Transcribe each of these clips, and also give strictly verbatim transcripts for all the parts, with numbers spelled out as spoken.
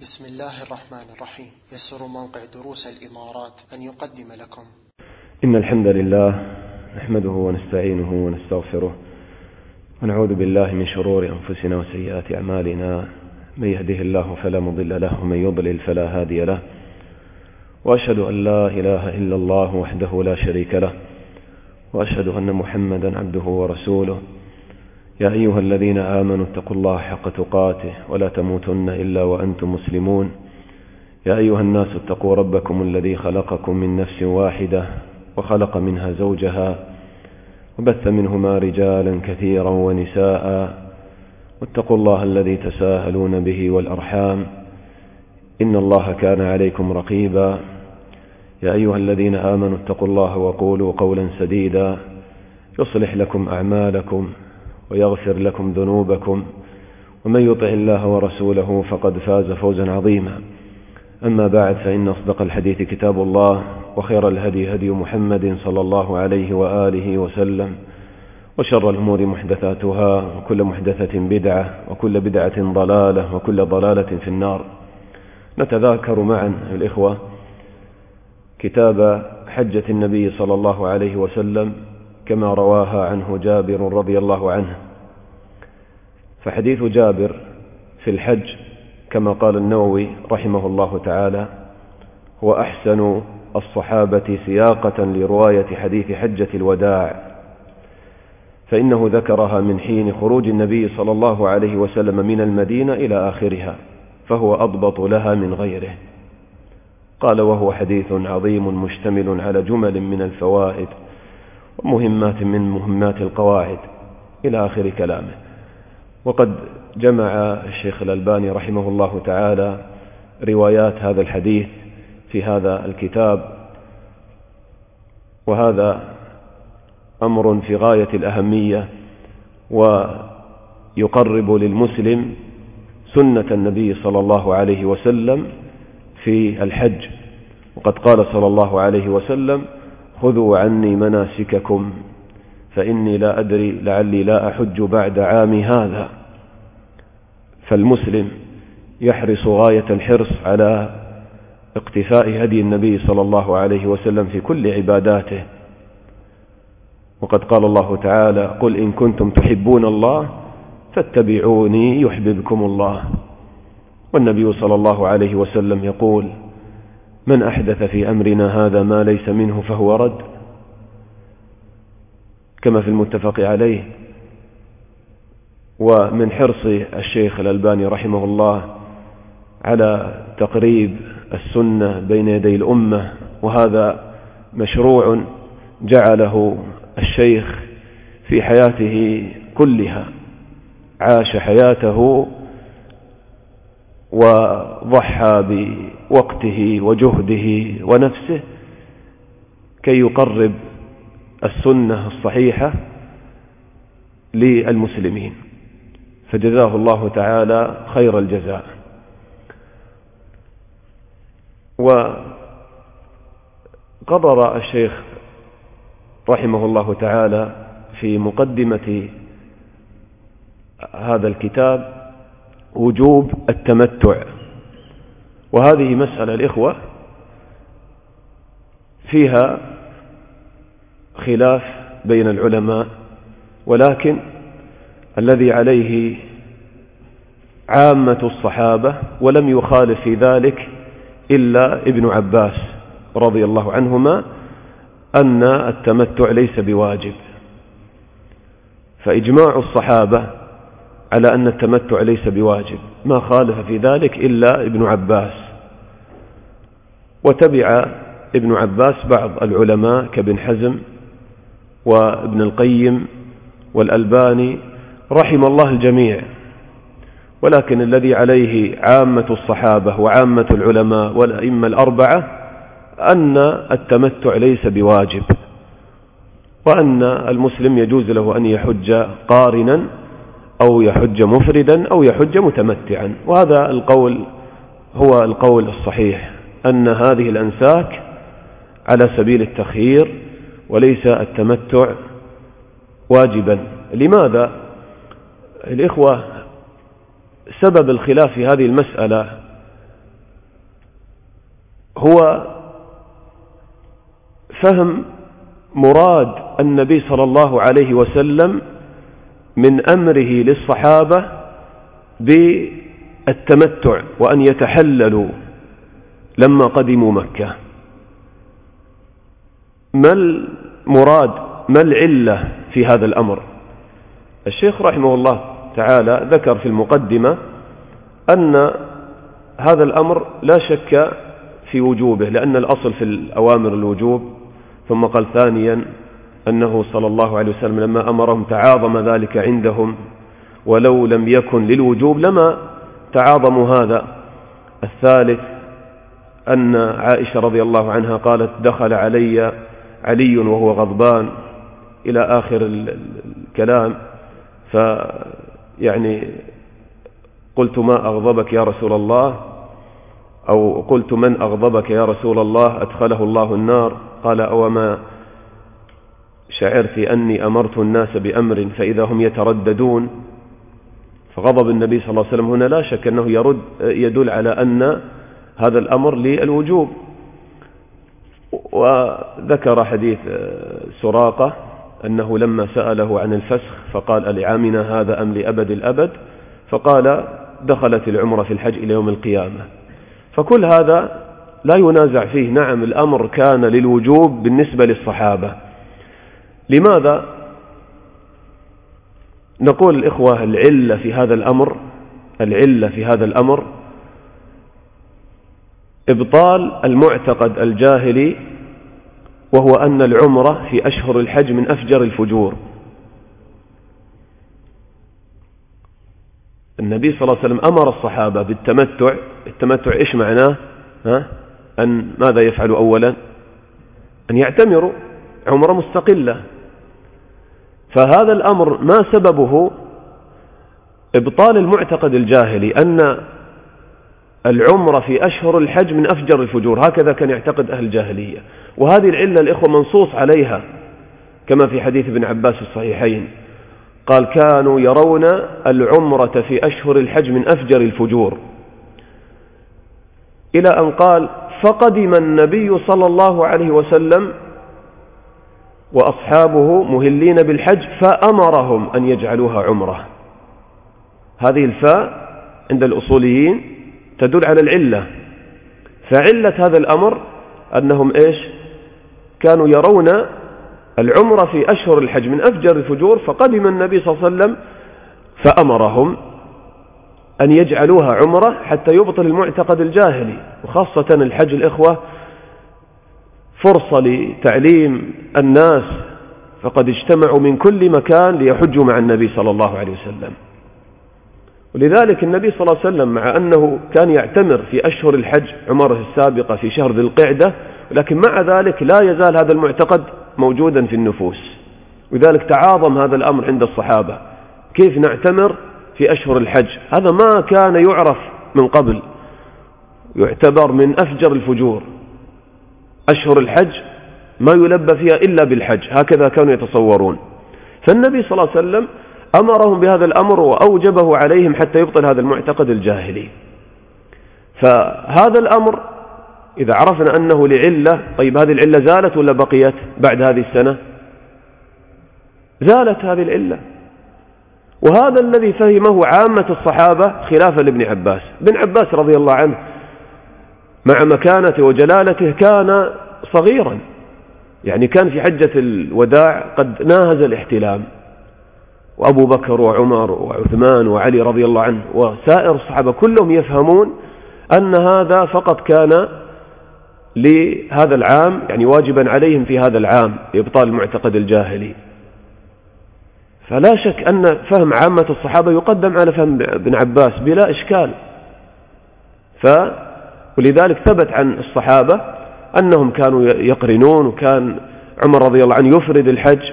بسم الله الرحمن الرحيم. يسر موقع دروس الإمارات أن يقدم لكم إن الحمد لله نحمده ونستعينه ونستغفره ونعوذ بالله من شرور أنفسنا وسيئات أعمالنا، من يهده الله فلا مضل له ومن يضلل فلا هادي له، وأشهد أن لا إله إلا الله وحده لا شريك له، وأشهد أن محمدا عبده ورسوله. يا أيها الذين آمنوا اتقوا الله حق تقاته ولا تموتن إلا وأنتم مسلمون. يا أيها الناس اتقوا ربكم الذي خلقكم من نفس واحدة وخلق منها زوجها وبث منهما رجالا كثيرا ونساء، واتقوا الله الذي تساءلون به والأرحام إن الله كان عليكم رقيبا. يا أيها الذين آمنوا اتقوا الله وقولوا قولا سديدا يصلح لكم أعمالكم ويغفر لكم ذنوبكم، ومن يطع الله ورسوله فقد فاز فوزا عظيما. أما بعد، فإن أصدق الحديث كتاب الله، وخير الهدي هدي محمد صلى الله عليه وآله وسلم، وشر الأمور محدثاتها، وكل محدثة بدعة، وكل بدعة ضلالة، وكل ضلالة في النار. نتذاكر معا الإخوة كتاب حجة النبي صلى الله عليه وسلم كما رواها عنه جابر رضي الله عنه. فحديث جابر في الحج كما قال النووي رحمه الله تعالى هو أحسن الصحابة سياقة لرواية حديث حجة الوداع، فإنه ذكرها من حين خروج النبي صلى الله عليه وسلم من المدينة إلى آخرها، فهو أضبط لها من غيره. قال: وهو حديث عظيم مشتمل على جمل من الفوائد ومهمات من مهمات القواعد إلى آخر كلامه. وقد جمع الشيخ الألباني رحمه الله تعالى روايات هذا الحديث في هذا الكتاب، وهذا أمر في غاية الأهمية، ويقرب للمسلم سنة النبي صلى الله عليه وسلم في الحج. وقد قال صلى الله عليه وسلم: خذوا عني مناسككم فإني لا أدري لعلي لا أحج بعد عامي هذا. فالمسلم يحرص غاية الحرص على اقتفاء هدي النبي صلى الله عليه وسلم في كل عباداته. وقد قال الله تعالى: قل إن كنتم تحبون الله فاتبعوني يحببكم الله. والنبي صلى الله عليه وسلم يقول: من أحدث في أمرنا هذا ما ليس منه فهو رد، كما في المتفق عليه. ومن حرص الشيخ الألباني رحمه الله على تقريب السنة بين يدي الأمة، وهذا مشروع جعله الشيخ في حياته كلها، عاش حياته وضحى بوقته وجهده ونفسه كي يقرب السنة الصحيحة للمسلمين، فجزاه الله تعالى خير الجزاء. وقرر الشيخ رحمه الله تعالى في مقدمة هذا الكتاب وجوب التمتع، وهذه مسألة الإخوة فيها خلاف بين العلماء، ولكن الذي عليه عامة الصحابة ولم يخالف في ذلك إلا ابن عباس رضي الله عنهما أن التمتع ليس بواجب. فإجماع الصحابة على أن التمتع ليس بواجب، ما خالف في ذلك إلا ابن عباس. وتبع ابن عباس بعض العلماء كابن حزم وابن القيم والألباني رحم الله الجميع. ولكن الذي عليه عامة الصحابة وعامة العلماء والأئمة الأربعة أن التمتع ليس بواجب، وأن المسلم يجوز له أن يحج قارنا أو يحج مفردا أو يحج متمتعا. وهذا القول هو القول الصحيح، أن هذه الأنساك على سبيل التخيير وليس التمتع واجبا. لماذا؟ الإخوة سبب الخلاف في هذه المسألة هو فهم مراد النبي صلى الله عليه وسلم من أمره للصحابة بالتمتع وأن يتحللوا لما قدموا مكة. ما المراد، ما العلة في هذا الأمر؟ الشيخ رحمه الله تعالى ذكر في المقدمة أن هذا الأمر لا شك في وجوبه، لأن الأصل في الأوامر الوجوب، ثم قال ثانيا أنه صلى الله عليه وسلم لما أمرهم تعاظم ذلك عندهم، ولو لم يكن للوجوب لما تعاظموا هذا. الثالث أن عائشة رضي الله عنها قالت دخل علي علي وهو غضبان إلى آخر الكلام، فيعني قلت ما أغضبك يا رسول الله، أو قلت من أغضبك يا رسول الله أدخله الله النار؟ قال أوما شعرت أني أمرت الناس بأمر فإذا هم يترددون. فغضب النبي صلى الله عليه وسلم هنا لا شك أنه يرد يدل على أن هذا الأمر للوجوب. وذكر حديث سراقة أنه لما سأله عن الفسخ فقال ألعامنا هذا أم لأبد الأبد؟ فقال دخلت العمرة في الحج إلى يوم القيامة. فكل هذا لا ينازع فيه، نعم الأمر كان للوجوب بالنسبة للصحابة. لماذا؟ نقول الإخوة العلة في هذا الأمر العلة في هذا الأمر إبطال المعتقد الجاهلي، وهو أن العمرة في أشهر الحج من أفجر الفجور. النبي صلى الله عليه وسلم أمر الصحابة بالتمتع. التمتع إيش معناه؟ ها؟ أن ماذا يفعلوا أولا؟ أن يعتمروا عمرة مستقلة. فهذا الأمر ما سببه إبطال المعتقد الجاهلي أن العمرة في أشهر الحج من أفجر الفجور، هكذا كان يعتقد أهل الجاهلية. وهذه العلة الإخوة منصوص عليها كما في حديث ابن عباس في الصحيحين، قال كانوا يرون العمرة في أشهر الحج من أفجر الفجور، إلى أن قال فقدم النبي صلى الله عليه وسلم وأصحابه مهلين بالحج فأمرهم أن يجعلوها عمرة. هذه الفاء عند الأصوليين تدل على العلة. فعلة هذا الأمر أنهم إيش؟ كانوا يرون العمرة في أشهر الحج من أفجر الفجور، فقدم النبي صلى الله عليه وسلم فأمرهم أن يجعلوها عمرة حتى يبطل المعتقد الجاهلي. وخاصة الحج الإخوة فرصة لتعليم الناس، فقد اجتمعوا من كل مكان ليحجوا مع النبي صلى الله عليه وسلم. ولذلك النبي صلى الله عليه وسلم مع أنه كان يعتمر في أشهر الحج عمره السابقة في شهر ذي القعدة، لكن مع ذلك لا يزال هذا المعتقد موجودا في النفوس. ولذلك تعاظم هذا الأمر عند الصحابة، كيف نعتمر في أشهر الحج؟ هذا ما كان يعرف من قبل، يعتبر من أفجر الفجور. أشهر الحج ما يلبى فيها إلا بالحج، هكذا كانوا يتصورون. فالنبي صلى الله عليه وسلم أمرهم بهذا الأمر وأوجبه عليهم حتى يبطل هذا المعتقد الجاهلي. فهذا الأمر إذا عرفنا أنه لعلة، طيب هذه العلة زالت ولا بقيت بعد هذه السنة؟ زالت هذه العلة. وهذا الذي فهمه عامة الصحابة خلافا لابن عباس. ابن عباس رضي الله عنه مع مكانته وجلالته كان صغيرا، يعني كان في حجة الوداع قد ناهز الاحتلام، وأبو بكر وعمر وعثمان وعلي رضي الله عنه وسائر الصحابة كلهم يفهمون أن هذا فقط كان لهذا العام، يعني واجبا عليهم في هذا العام لإبطال المعتقد الجاهلي. فلا شك أن فهم عامة الصحابة يقدم على فهم ابن عباس بلا إشكال. ف ولذلك ثبت عن الصحابة أنهم كانوا يقرنون، وكان عمر رضي الله عنه يفرد الحج.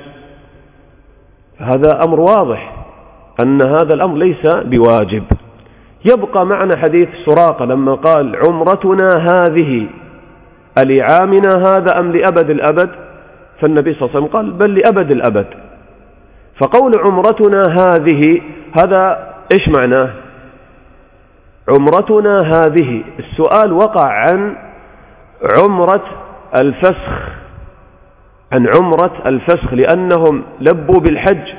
هذا أمر واضح أن هذا الأمر ليس بواجب. يبقى معنا حديث سراقة لما قال عمرتنا هذه ألعامنا هذا أم لأبد الأبد؟ فالنبي صلى الله عليه وسلم قال بل لأبد الأبد. فقول عمرتنا هذه هذا إيش معناه؟ عمرتنا هذه السؤال وقع عن عمرة الفسخ، عن عمرة الفسخ، لأنهم لبوا بالحج،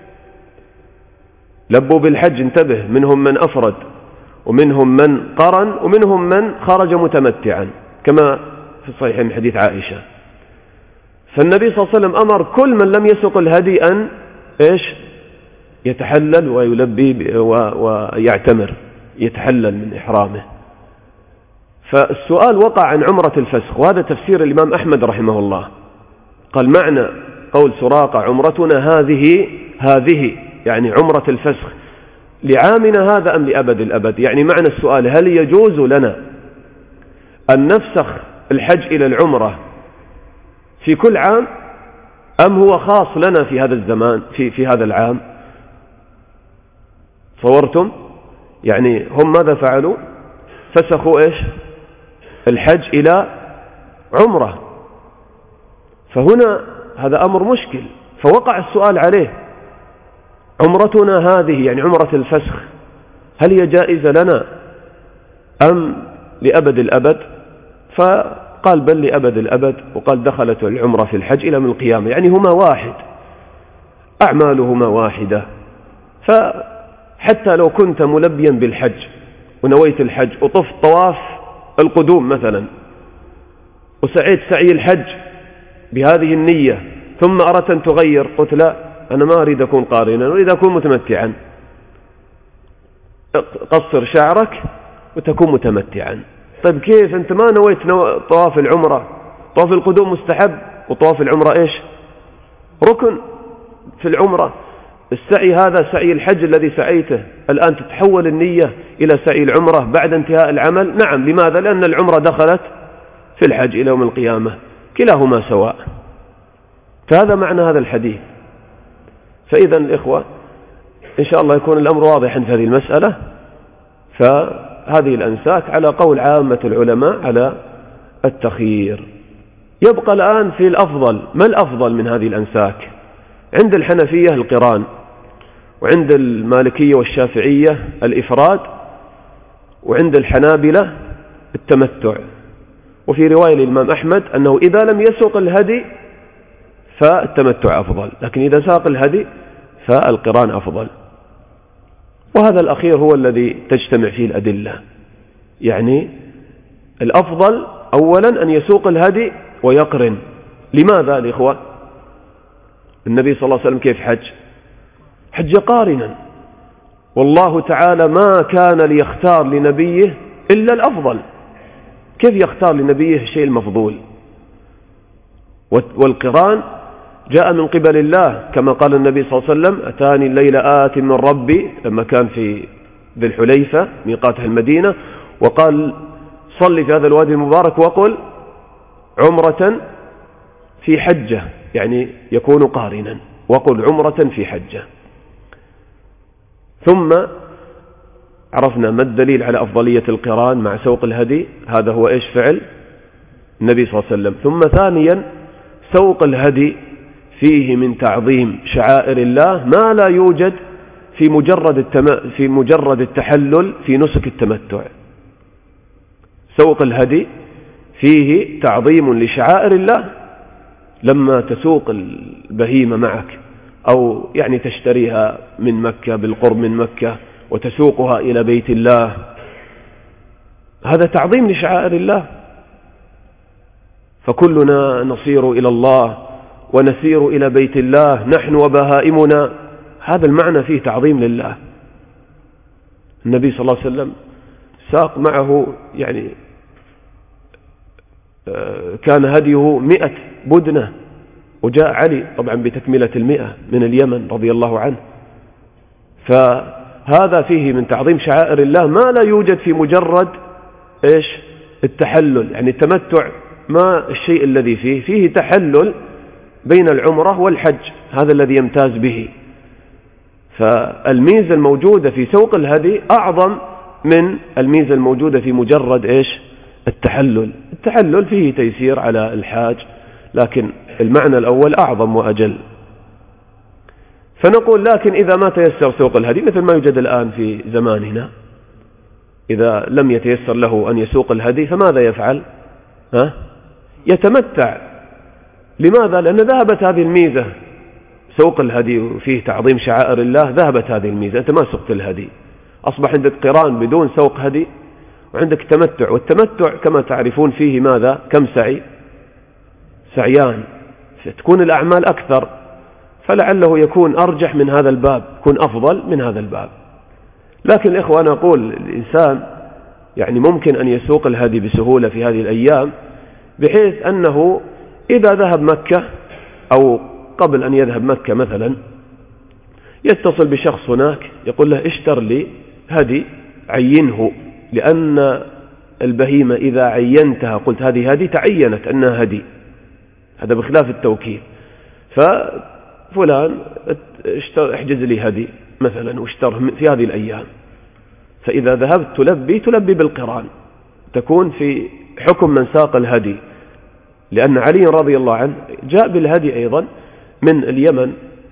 لبوا بالحج، انتبه، منهم من أفرد ومنهم من قرن ومنهم من خرج متمتعا كما في صحيح من حديث عائشة. فالنبي صلى الله عليه وسلم أمر كل من لم يسق الهدي أن إيش يتحلل ويلبي ويعتمر، يتحلل من إحرامه. فالسؤال وقع عن عمرة الفسخ، وهذا تفسير الإمام أحمد رحمه الله. قال معنى قول سراقة عمرتنا هذه هذه يعني عمرة الفسخ لعامنا هذا أم لأبد الأبد؟ يعني معنى السؤال هل يجوز لنا أن نفسخ الحج إلى العمرة في كل عام أم هو خاص لنا في هذا الزمان في, في هذا العام؟ صورتم؟ يعني هم ماذا فعلوا؟ فسخوا إيش الحج إلى عمرة. فهنا هذا أمر مشكل، فوقع السؤال عليه عمرتنا هذه يعني عمرة الفسخ هل هي جائزة لنا أم لأبد الأبد؟ فقال بل لأبد الأبد، وقال دخلت العمرة في الحج إلى من القيامة، يعني هما واحد، أعمالهما واحدة. فحتى لو كنت ملبيا بالحج ونويت الحج وطفت طواف القدوم مثلا وسعيت سعي الحج بهذه النية ثم أردت أن تغير، قلت لا أنا ما أريد أكون قارنا، أريد أكون متمتعا، قصر شعرك وتكون متمتعا. طيب كيف أنت ما نويت نو... طواف العمرة؟ طواف القدوم مستحب وطواف العمرة إيش ركن في العمرة. السعي هذا سعي الحج الذي سعيته، الآن تتحول النية إلى سعي العمرة بعد انتهاء العمل. نعم، لماذا؟ لأن العمرة دخلت في الحج إلى يوم القيامة، كلاهما سواء. فهذا معنى هذا الحديث. فإذا الإخوة إن شاء الله يكون الأمر واضحا في هذه المسألة. فهذه الأنساك على قول عامة العلماء على التخيير. يبقى الآن في الأفضل، ما الأفضل من هذه الأنساك؟ عند الحنفية القران، وعند المالكية والشافعية الإفراد، وعند الحنابلة التمتع. وفي رواية للإمام أحمد أنه إذا لم يسوق الهدي فالتمتع أفضل، لكن إذا ساق الهدي فالقران أفضل. وهذا الأخير هو الذي تجتمع فيه الأدلة. يعني الأفضل أولا أن يسوق الهدي ويقرن. لماذا الإخوة؟ النبي صلى الله عليه وسلم كيف حج؟ حج قارنا، والله تعالى ما كان ليختار لنبيه إلا الأفضل. كيف يختار لنبيه الشيء المفضول؟ والقران جاء من قبل الله، كما قال النبي صلى الله عليه وسلم أتاني الليل آت من ربي، لما كان في ذي الحليفة ميقاتها المدينة، وقال صلي في هذا الوادي المبارك وقل عمرة في حجة، يعني يكون قارنا، وقل عمرة في حجة. ثم عرفنا ما الدليل على أفضلية القران مع سوق الهدي. هذا هو إيش فعل النبي صلى الله عليه وسلم. ثم ثانيا سوق الهدي فيه من تعظيم شعائر الله ما لا يوجد في مجرد التم... في مجرد التحلل في نسك التمتع. سوق الهدي فيه تعظيم لشعائر الله. لما تسوق البهيمة معك أو يعني تشتريها من مكة بالقرب من مكة وتسوقها إلى بيت الله، هذا تعظيم لشعائر الله. فكلنا نصير إلى الله ونسير إلى بيت الله نحن وبهائمنا، هذا المعنى فيه تعظيم لله. النبي صلى الله عليه وسلم ساق معه يعني كان هديه مئة بدنة، وجاء علي طبعا بتكملة المئة من اليمن رضي الله عنه. فهذا فيه من تعظيم شعائر الله ما لا يوجد في مجرد إيش التحلل. يعني التمتع ما الشيء الذي فيه فيه تحلل بين العمرة والحج، هذا الذي يمتاز به. فالميزة الموجودة في سوق الهدي أعظم من الميزة الموجودة في مجرد إيش التحلل. التحلل فيه تيسير على الحاج، لكن المعنى الأول أعظم وأجل. فنقول لكن إذا ما تيسر سوق الهدي مثل ما يوجد الآن في زماننا، إذا لم يتيسر له أن يسوق الهدي فماذا يفعل؟ ها يتمتع. لماذا؟ لأن ذهبت هذه الميزة، سوق الهدي وفيه تعظيم شعائر الله، ذهبت هذه الميزة، أنت ما سقت الهدي، أصبح عندك قران بدون سوق هدي وعندك تمتع. والتمتع كما تعرفون فيه ماذا؟ كم سعي؟ سعيان، فتكون الأعمال أكثر، فلعله يكون أرجح من هذا الباب، يكون أفضل من هذا الباب. لكن الإخوة أنا أقول الإنسان يعني ممكن أن يسوق الهدي بسهولة في هذه الأيام، بحيث أنه إذا ذهب مكة أو قبل أن يذهب مكة مثلا يتصل بشخص هناك يقول له اشتر لي هدي عينه، لأن البهيمة إذا عينتها قلت هذه هدي تعينت أنها هدي، هذا بخلاف التوكيل. ففلان اشتر احجز لي هدي مثلا واشتره في هذه الأيام، فإذا ذهبت تلبي تلبي بالقران، تكون في حكم من ساق الهدي، لأن علي رضي الله عنه جاء بالهدي أيضا من اليمن،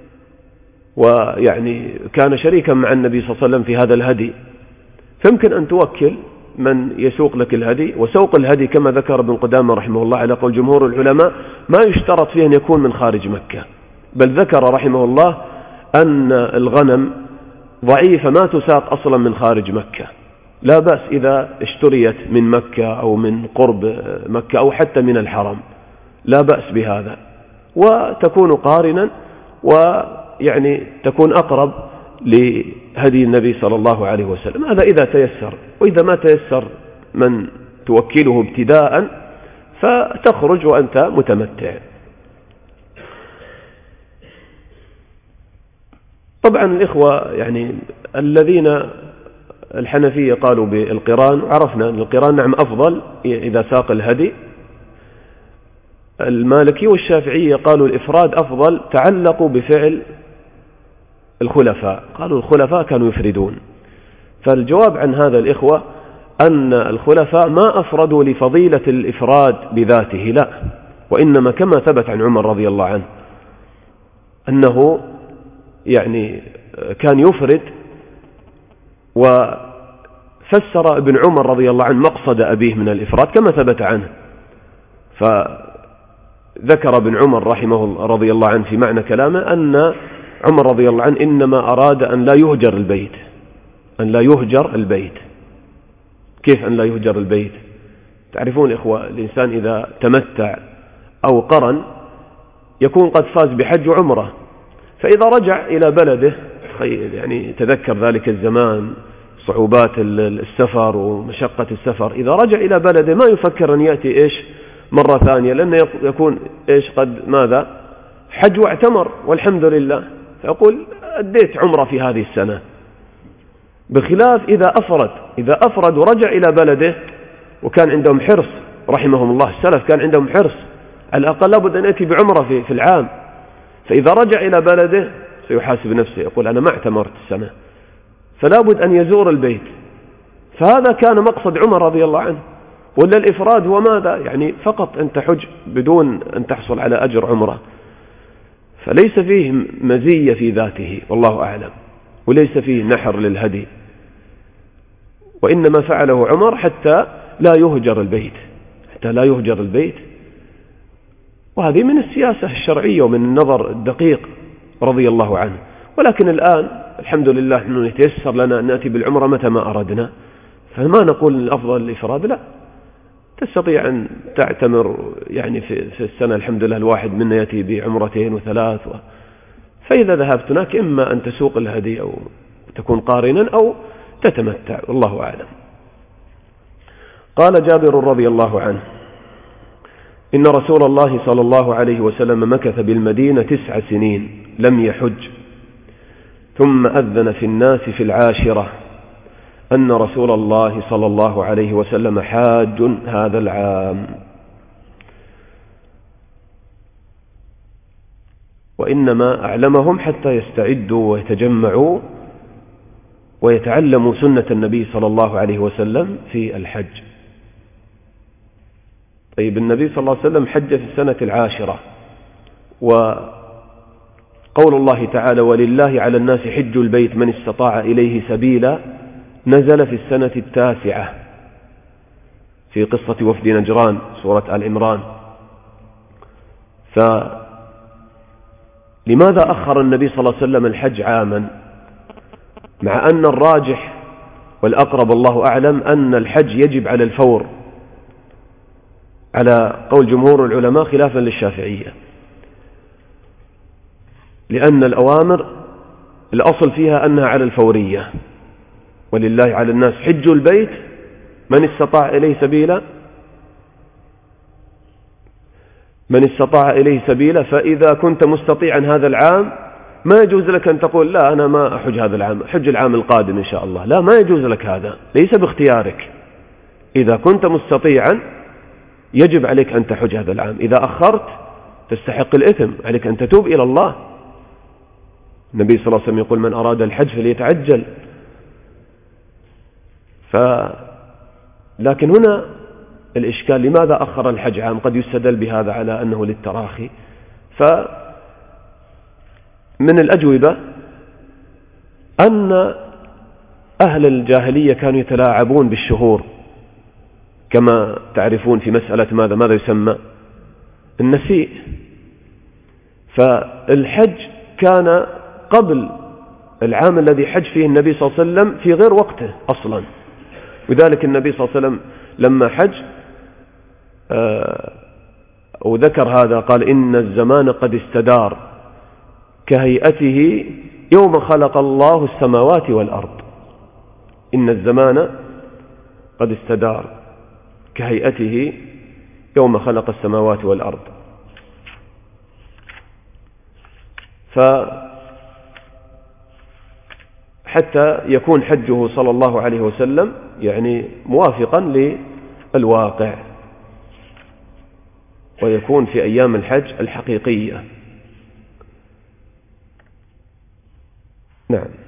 ويعني كان شريكا مع النبي صلى الله عليه وسلم في هذا الهدي، فيمكن أن توكل من يسوق لك الهدي. وسوق الهدي كما ذكر ابن قدامة رحمه الله على قول جمهور العلماء ما يشترط فيه أن يكون من خارج مكة، بل ذكر رحمه الله أن الغنم ضعيفة ما تساق أصلا من خارج مكة، لا بأس إذا اشتريت من مكة أو من قرب مكة أو حتى من الحرم، لا بأس بهذا، وتكون قارنا ويعني تكون أقرب لهدي النبي صلى الله عليه وسلم. هذا إذا تيسر، وإذا ما تيسر من توكله ابتداء فتخرج وأنت متمتع. طبعا الإخوة يعني الذين الحنفية قالوا بالقران، عرفنا أن القران نعم أفضل إذا ساق الهدي. المالكي والشافعية قالوا الإفراد أفضل، تعلقوا بفعل الخلفاء، قالوا الخلفاء كانوا يفردون. فالجواب عن هذا الإخوة أن الخلفاء ما أفردوا لفضيلة الإفراد بذاته، لا، وإنما كما ثبت عن عمر رضي الله عنه أنه يعني كان يفرد، وفسر ابن عمر رضي الله عنه مقصد أبيه من الإفراد كما ثبت عنه. فذكر ابن عمر رحمه رضي الله عنه في معنى كلامه أن عمر رضي الله عنه إنما أراد أن لا يهجر البيت، أن لا يهجر البيت. كيف أن لا يهجر البيت؟ تعرفون الإخوة الإنسان إذا تمتع أو قرن يكون قد فاز بحج وعمرة، فإذا رجع إلى بلده، يعني تذكر ذلك الزمان صعوبات السفر ومشقة السفر، إذا رجع إلى بلده ما يفكر أن يأتي إيش مرة ثانية، لأنه يكون إيش قد ماذا حج واعتمر والحمد لله، فيقول أديت عمرة في هذه السنة. بخلاف إذا أفرد، إذا أفرد ورجع إلى بلده وكان عندهم حرص رحمهم الله، السلف كان عندهم حرص على الأقل لابد أن يأتي بعمرة في, في العام، فإذا رجع إلى بلده سيحاسب نفسه، يقول أنا ما اعتمرت السنة، فلا بد أن يزور البيت. فهذا كان مقصد عمر رضي الله عنه. ولا الإفراد هو ماذا؟ يعني فقط أن تحج بدون أن تحصل على أجر عمره، فليس فيه مزية في ذاته والله أعلم، وليس فيه نحر للهدي، وإنما فعله عمر حتى لا يهجر البيت، حتى لا يهجر البيت. وهذه من السياسة الشرعية ومن النظر الدقيق رضي الله عنه. ولكن الآن الحمد لله أنه يتيسر لنا أن نأتي بالعمرة متى ما أردنا، فما نقول الأفضل الإفراد، لا، تستطيع أن تعتمر يعني في, في السنة الحمد لله الواحد منا يأتي بعمرتين وثلاث و... فإذا ذهبت هناك إما أن تسوق الهدي أو تكون قارنا أو تتمتع، والله أعلم. قال جابر رضي الله عنه إن رسول الله صلى الله عليه وسلم مكث بالمدينة تسع سنين لم يحج، ثم أذن في الناس في العاشرة أن رسول الله صلى الله عليه وسلم حاج هذا العام، وإنما أعلمهم حتى يستعدوا ويتجمعوا ويتعلموا سنة النبي صلى الله عليه وسلم في الحج. طيب النبي صلى الله عليه وسلم حج في السنة العاشرة، وقول الله تعالى ولله على الناس حج البيت من استطاع إليه سبيلا نزل في السنة التاسعة في قصة وفد نجران سورة آل عمران. فلماذا أخر النبي صلى الله عليه وسلم الحج عاما، مع أن الراجح والأقرب الله أعلم أن الحج يجب على الفور على قول جمهور العلماء خلافا للشافعية، لأن الأوامر الأصل فيها أنها على الفورية. ولله على الناس حج البيت من استطاع إليه سبيلا من استطاع إليه سبيلا فإذا كنت مستطيعا هذا العام ما يجوز لك أن تقول لا أنا ما أحج هذا العام، أحج العام القادم إن شاء الله. لا، ما يجوز لك هذا، ليس باختيارك. إذا كنت مستطيعا يجب عليك أن تحج هذا العام، إذا أخرت تستحق الإثم، عليك أن تتوب إلى الله. النبي صلى الله عليه وسلم يقول من أراد الحج فليتعجل. ف... لكن هنا الإشكال لماذا أخر الحج عام؟ قد يستدل بهذا على أنه للتراخي. فمن الأجوبة أن أهل الجاهلية كانوا يتلاعبون بالشهور، كما تعرفون في مسألة ماذا ماذا يسمى النسيء. فالحج كان قبل العام الذي حج فيه النبي صلى الله عليه وسلم في غير وقته أصلا. وذلك النبي صلى الله عليه وسلم لما حج وذكر هذا قال إن الزمان قد استدار كهيئته يوم خلق الله السماوات والأرض. إن الزمان قد استدار كهيئته يوم خلق السماوات والأرض. فحتى يكون حجه صلى الله عليه وسلم يعني موافقا للواقع، ويكون في أيام الحج الحقيقية. نعم.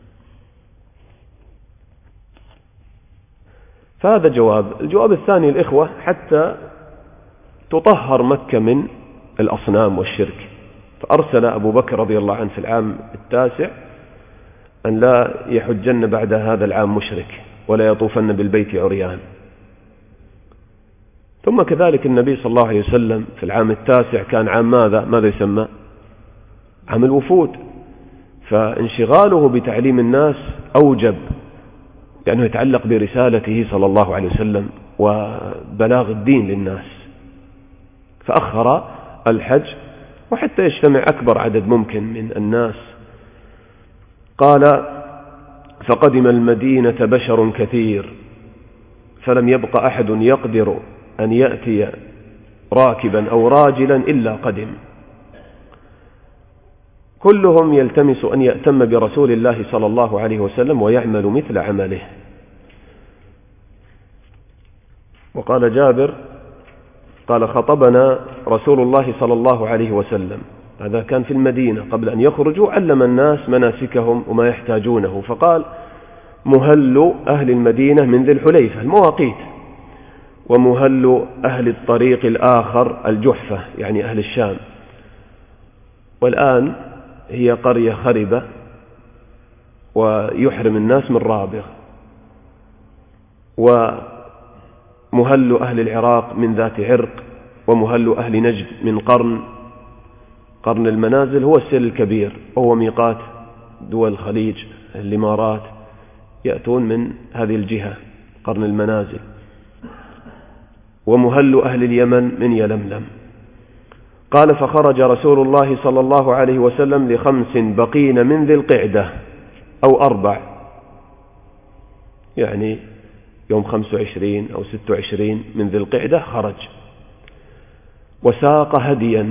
فهذا جواب. الجواب الثاني الإخوة حتى تطهر مكة من الأصنام والشرك، فأرسل أبو بكر رضي الله عنه في العام التاسع أن لا يحجن بعد هذا العام مشرك ولا يطوفن بالبيت عريان. ثم كذلك النبي صلى الله عليه وسلم في العام التاسع كان عام ماذا ماذا يسمى عام الوفود، فانشغاله بتعليم الناس أوجب، لأنه يتعلق برسالته صلى الله عليه وسلم وبلاغ الدين للناس، فأخر الحج وحتى يجتمع أكبر عدد ممكن من الناس. قال فقدم المدينة بشر كثير فلم يبق أحد يقدر أن يأتي راكبا أو راجلا إلا قدم، كلهم يلتمس أن يأتم برسول الله صلى الله عليه وسلم ويعمل مثل عمله. وقال جابر قال خطبنا رسول الله صلى الله عليه وسلم، هذا كان في المدينة قبل أن يخرجوا، علم الناس مناسكهم وما يحتاجونه، فقال مهل أهل المدينة من ذي الحليفة المواقيت، ومهل أهل الطريق الآخر الجحفة يعني أهل الشام، والآن هي قرية خربة ويحرم الناس من رابغ. ومهل أهل العراق من ذات عرق، ومهل أهل نجد من قرن قرن المنازل هو السيل الكبير، وهو ميقات دول الخليج الإمارات، يأتون من هذه الجهة قرن المنازل. ومهل أهل اليمن من يلملم. قال فخرج رسول الله صلى الله عليه وسلم لخمس بقين من ذي القعدة أو أربع، يعني يوم خمس وعشرين أو ست وعشرين من ذي القعدة خرج، وساق هديا،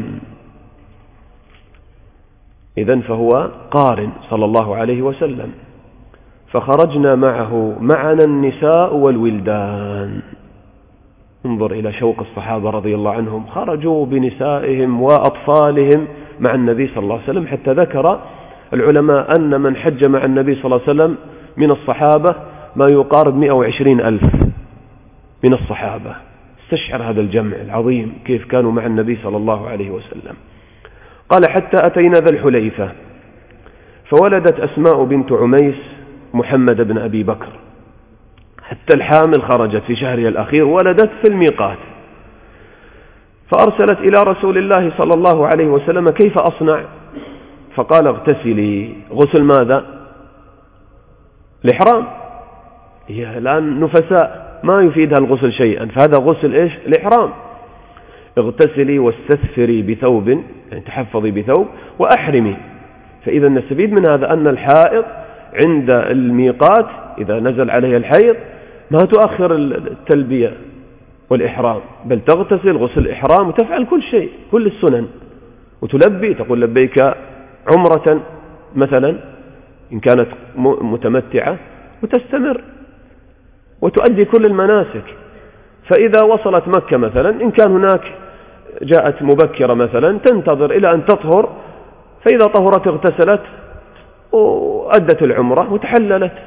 إذن فهو قارن صلى الله عليه وسلم. فخرجنا معه معنا النساء والولدان. انظر إلى شوق الصحابة رضي الله عنهم، خرجوا بنسائهم وأطفالهم مع النبي صلى الله عليه وسلم، حتى ذكر العلماء أن من حج مع النبي صلى الله عليه وسلم من الصحابة ما يقارب مئة وعشرين ألف من الصحابة. استشعر هذا الجمع العظيم كيف كانوا مع النبي صلى الله عليه وسلم. قال حتى أتينا ذا الحليفة فولدت أسماء بنت عميس محمد بن أبي بكر. حتى الحامل خرجت في شهرها الأخير ولدت في الميقات، فأرسلت إلى رسول الله صلى الله عليه وسلم كيف أصنع؟ فقال اغتسلي. غسل ماذا؟ الإحرام، هي الآن نفساء ما يفيدها الغسل شيئا، فهذا غسل إيش؟ الإحرام. اغتسلي واستثفري بثوب، يعني تحفظي بثوب، وأحرمي. فإذا نستفيد من هذا أن الحائض عند الميقات إذا نزل عليها الحيض ما تؤخر التلبية والإحرام، بل تغتسل غسل الإحرام وتفعل كل شيء، كل السنن، وتلبي، تقول لبيك عمرة مثلا إن كانت متمتعة، وتستمر وتؤدي كل المناسك. فإذا وصلت مكة مثلا إن كان هناك جاءت مبكرة مثلا تنتظر إلى أن تطهر، فإذا طهرت اغتسلت وأدت العمرة وتحللت.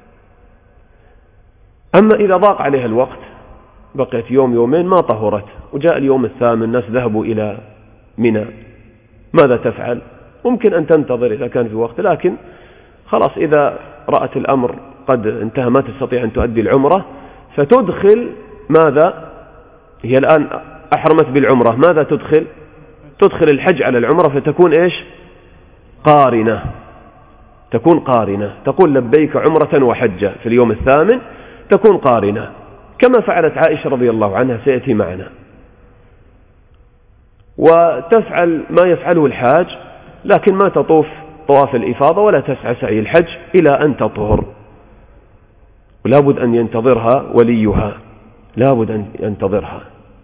أما إذا ضاق عليها الوقت بقيت يوم يومين ما طهرت وجاء اليوم الثامن الناس ذهبوا إلى منى، ماذا تفعل؟ ممكن أن تنتظر إذا كان في وقت، لكن خلاص إذا رأت الأمر قد انتهى ما تستطيع أن تؤدي العمرة فتدخل ماذا؟ هي الآن أحرمت بالعمرة، ماذا تدخل؟ تدخل الحج على العمرة، فتكون إيش؟ قارنة، تكون قارنة، تقول لبيك عمرة وحجة في اليوم الثامن، تكون قارنة كما فعلت عائشة رضي الله عنها سيأتي معنا. وتفعل ما يفعله الحاج، لكن ما تطوف طواف الإفاضة ولا تسعى سعي الحج إلى أن تطهر، ولا بد أن ينتظرها وليها، لا بد أن ينتظرها،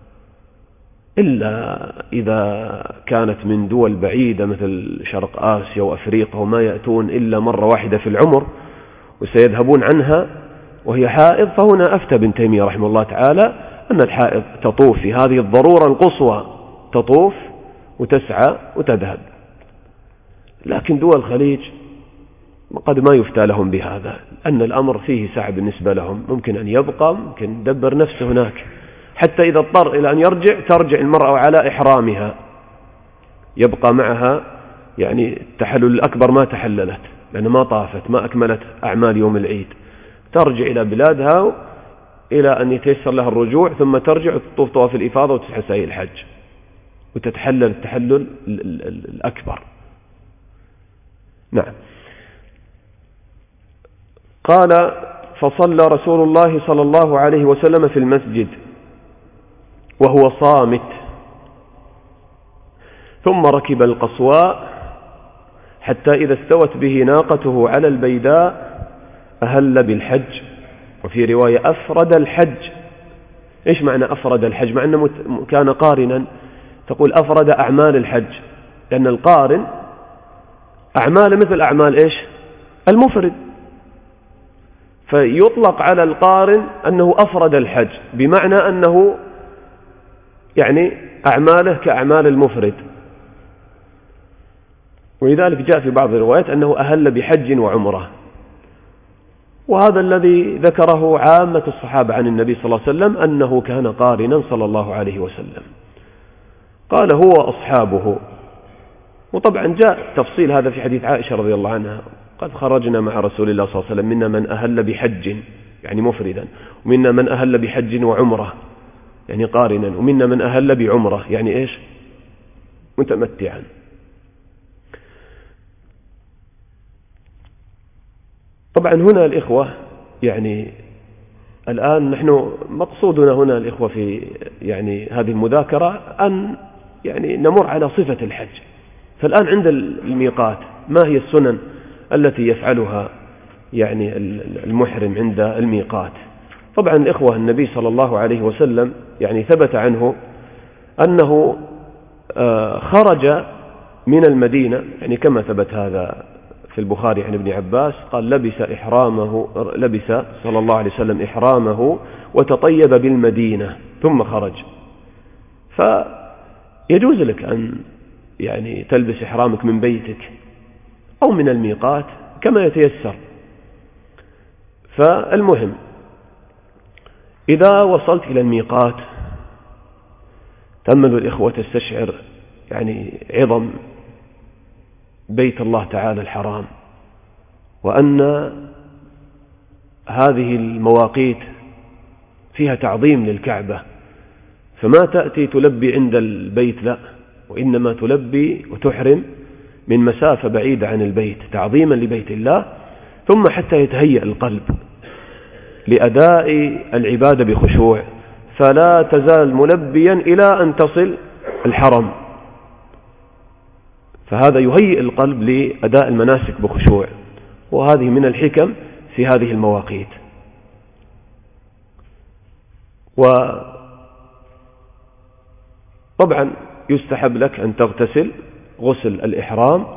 إلا إذا كانت من دول بعيدة مثل شرق آسيا وأفريقيا وما يأتون إلا مرة واحدة في العمر وسيذهبون عنها وهي حائض، فهنا أفتى ابن تيمية رحمه الله تعالى أن الحائض تطوف في هذه الضرورة القصوى، تطوف وتسعى وتذهب. لكن دول الخليج قد ما يفتى لهم بهذا، أن الأمر فيه سعة بالنسبة لهم، ممكن أن يبقى، ممكن يدبر نفسه هناك، حتى إذا اضطر إلى أن يرجع ترجع المرأة على إحرامها، يبقى معها يعني التحلل الأكبر ما تحللت لأنها ما طافت ما أكملت أعمال يوم العيد، ترجع إلى بلادها إلى أن يتيسر لها الرجوع، ثم ترجع وتطوف طواف الإفاضة وتسعى سعي الحج وتتحلل التحلل الأكبر. نعم. قال فصلى رسول الله صلى الله عليه وسلم في المسجد وهو صامت، ثم ركب القصواء حتى إذا استوت به ناقته على البيداء أهل بالحج، وفي رواية أفرد الحج. إيش معنى أفرد الحج؟ مع أنه كان قارنا، تقول أفرد أعمال الحج، لأن القارن أعمال مثل أعمال إيش؟ المفرد، فيطلق على القارن أنه أفرد الحج، بمعنى أنه يعني أعماله كأعمال المفرد. ولذلك جاء في بعض الروايات أنه أهل بحج وعمرة، وهذا الذي ذكره عامة الصحابة عن النبي صلى الله عليه وسلم أنه كان قارنا صلى الله عليه وسلم. قال هو أصحابه، وطبعا جاء تفصيل هذا في حديث عائشة رضي الله عنها، قد خرجنا مع رسول الله صلى الله عليه وسلم منا من أهل بحج يعني مفردا، ومنا من أهل بحج وعمرة يعني قارنا، ومنا من أهل بعمرة يعني إيش؟ متمتعا. طبعا هنا الإخوة يعني الآن نحن مقصودنا هنا الإخوة في يعني هذه المذاكرة أن يعني نمر على صفة الحج. فالآن عند الميقات ما هي السنن التي يفعلها يعني المحرم عند الميقات؟ طبعا الإخوة النبي صلى الله عليه وسلم يعني ثبت عنه أنه خرج من المدينة، يعني كما ثبت هذا في البخاري عن ابن عباس قال لبس إحرامه لبس صلى الله عليه وسلم إحرامه وتطيب بالمدينة ثم خرج. فيجوز لك أن يعني تلبس إحرامك من بيتك أو من الميقات كما يتيسر. فالمهم إذا وصلت إلى الميقات تأمل الإخوة تستشعر يعني عظم بيت الله تعالى الحرام، وأن هذه المواقيت فيها تعظيم للكعبة، فما تأتي تلبي عند البيت، لا، وإنما تلبي وتحرم من مسافة بعيدة عن البيت تعظيما لبيت الله، ثم حتى يتهيأ القلب لأداء العبادة بخشوع، فلا تزال ملبيا إلى أن تصل الحرم. فهذا يهيئ القلب لأداء المناسك بخشوع، وهذه من الحكم في هذه المواقيت. وطبعا يستحب لك أن تغتسل غسل الإحرام،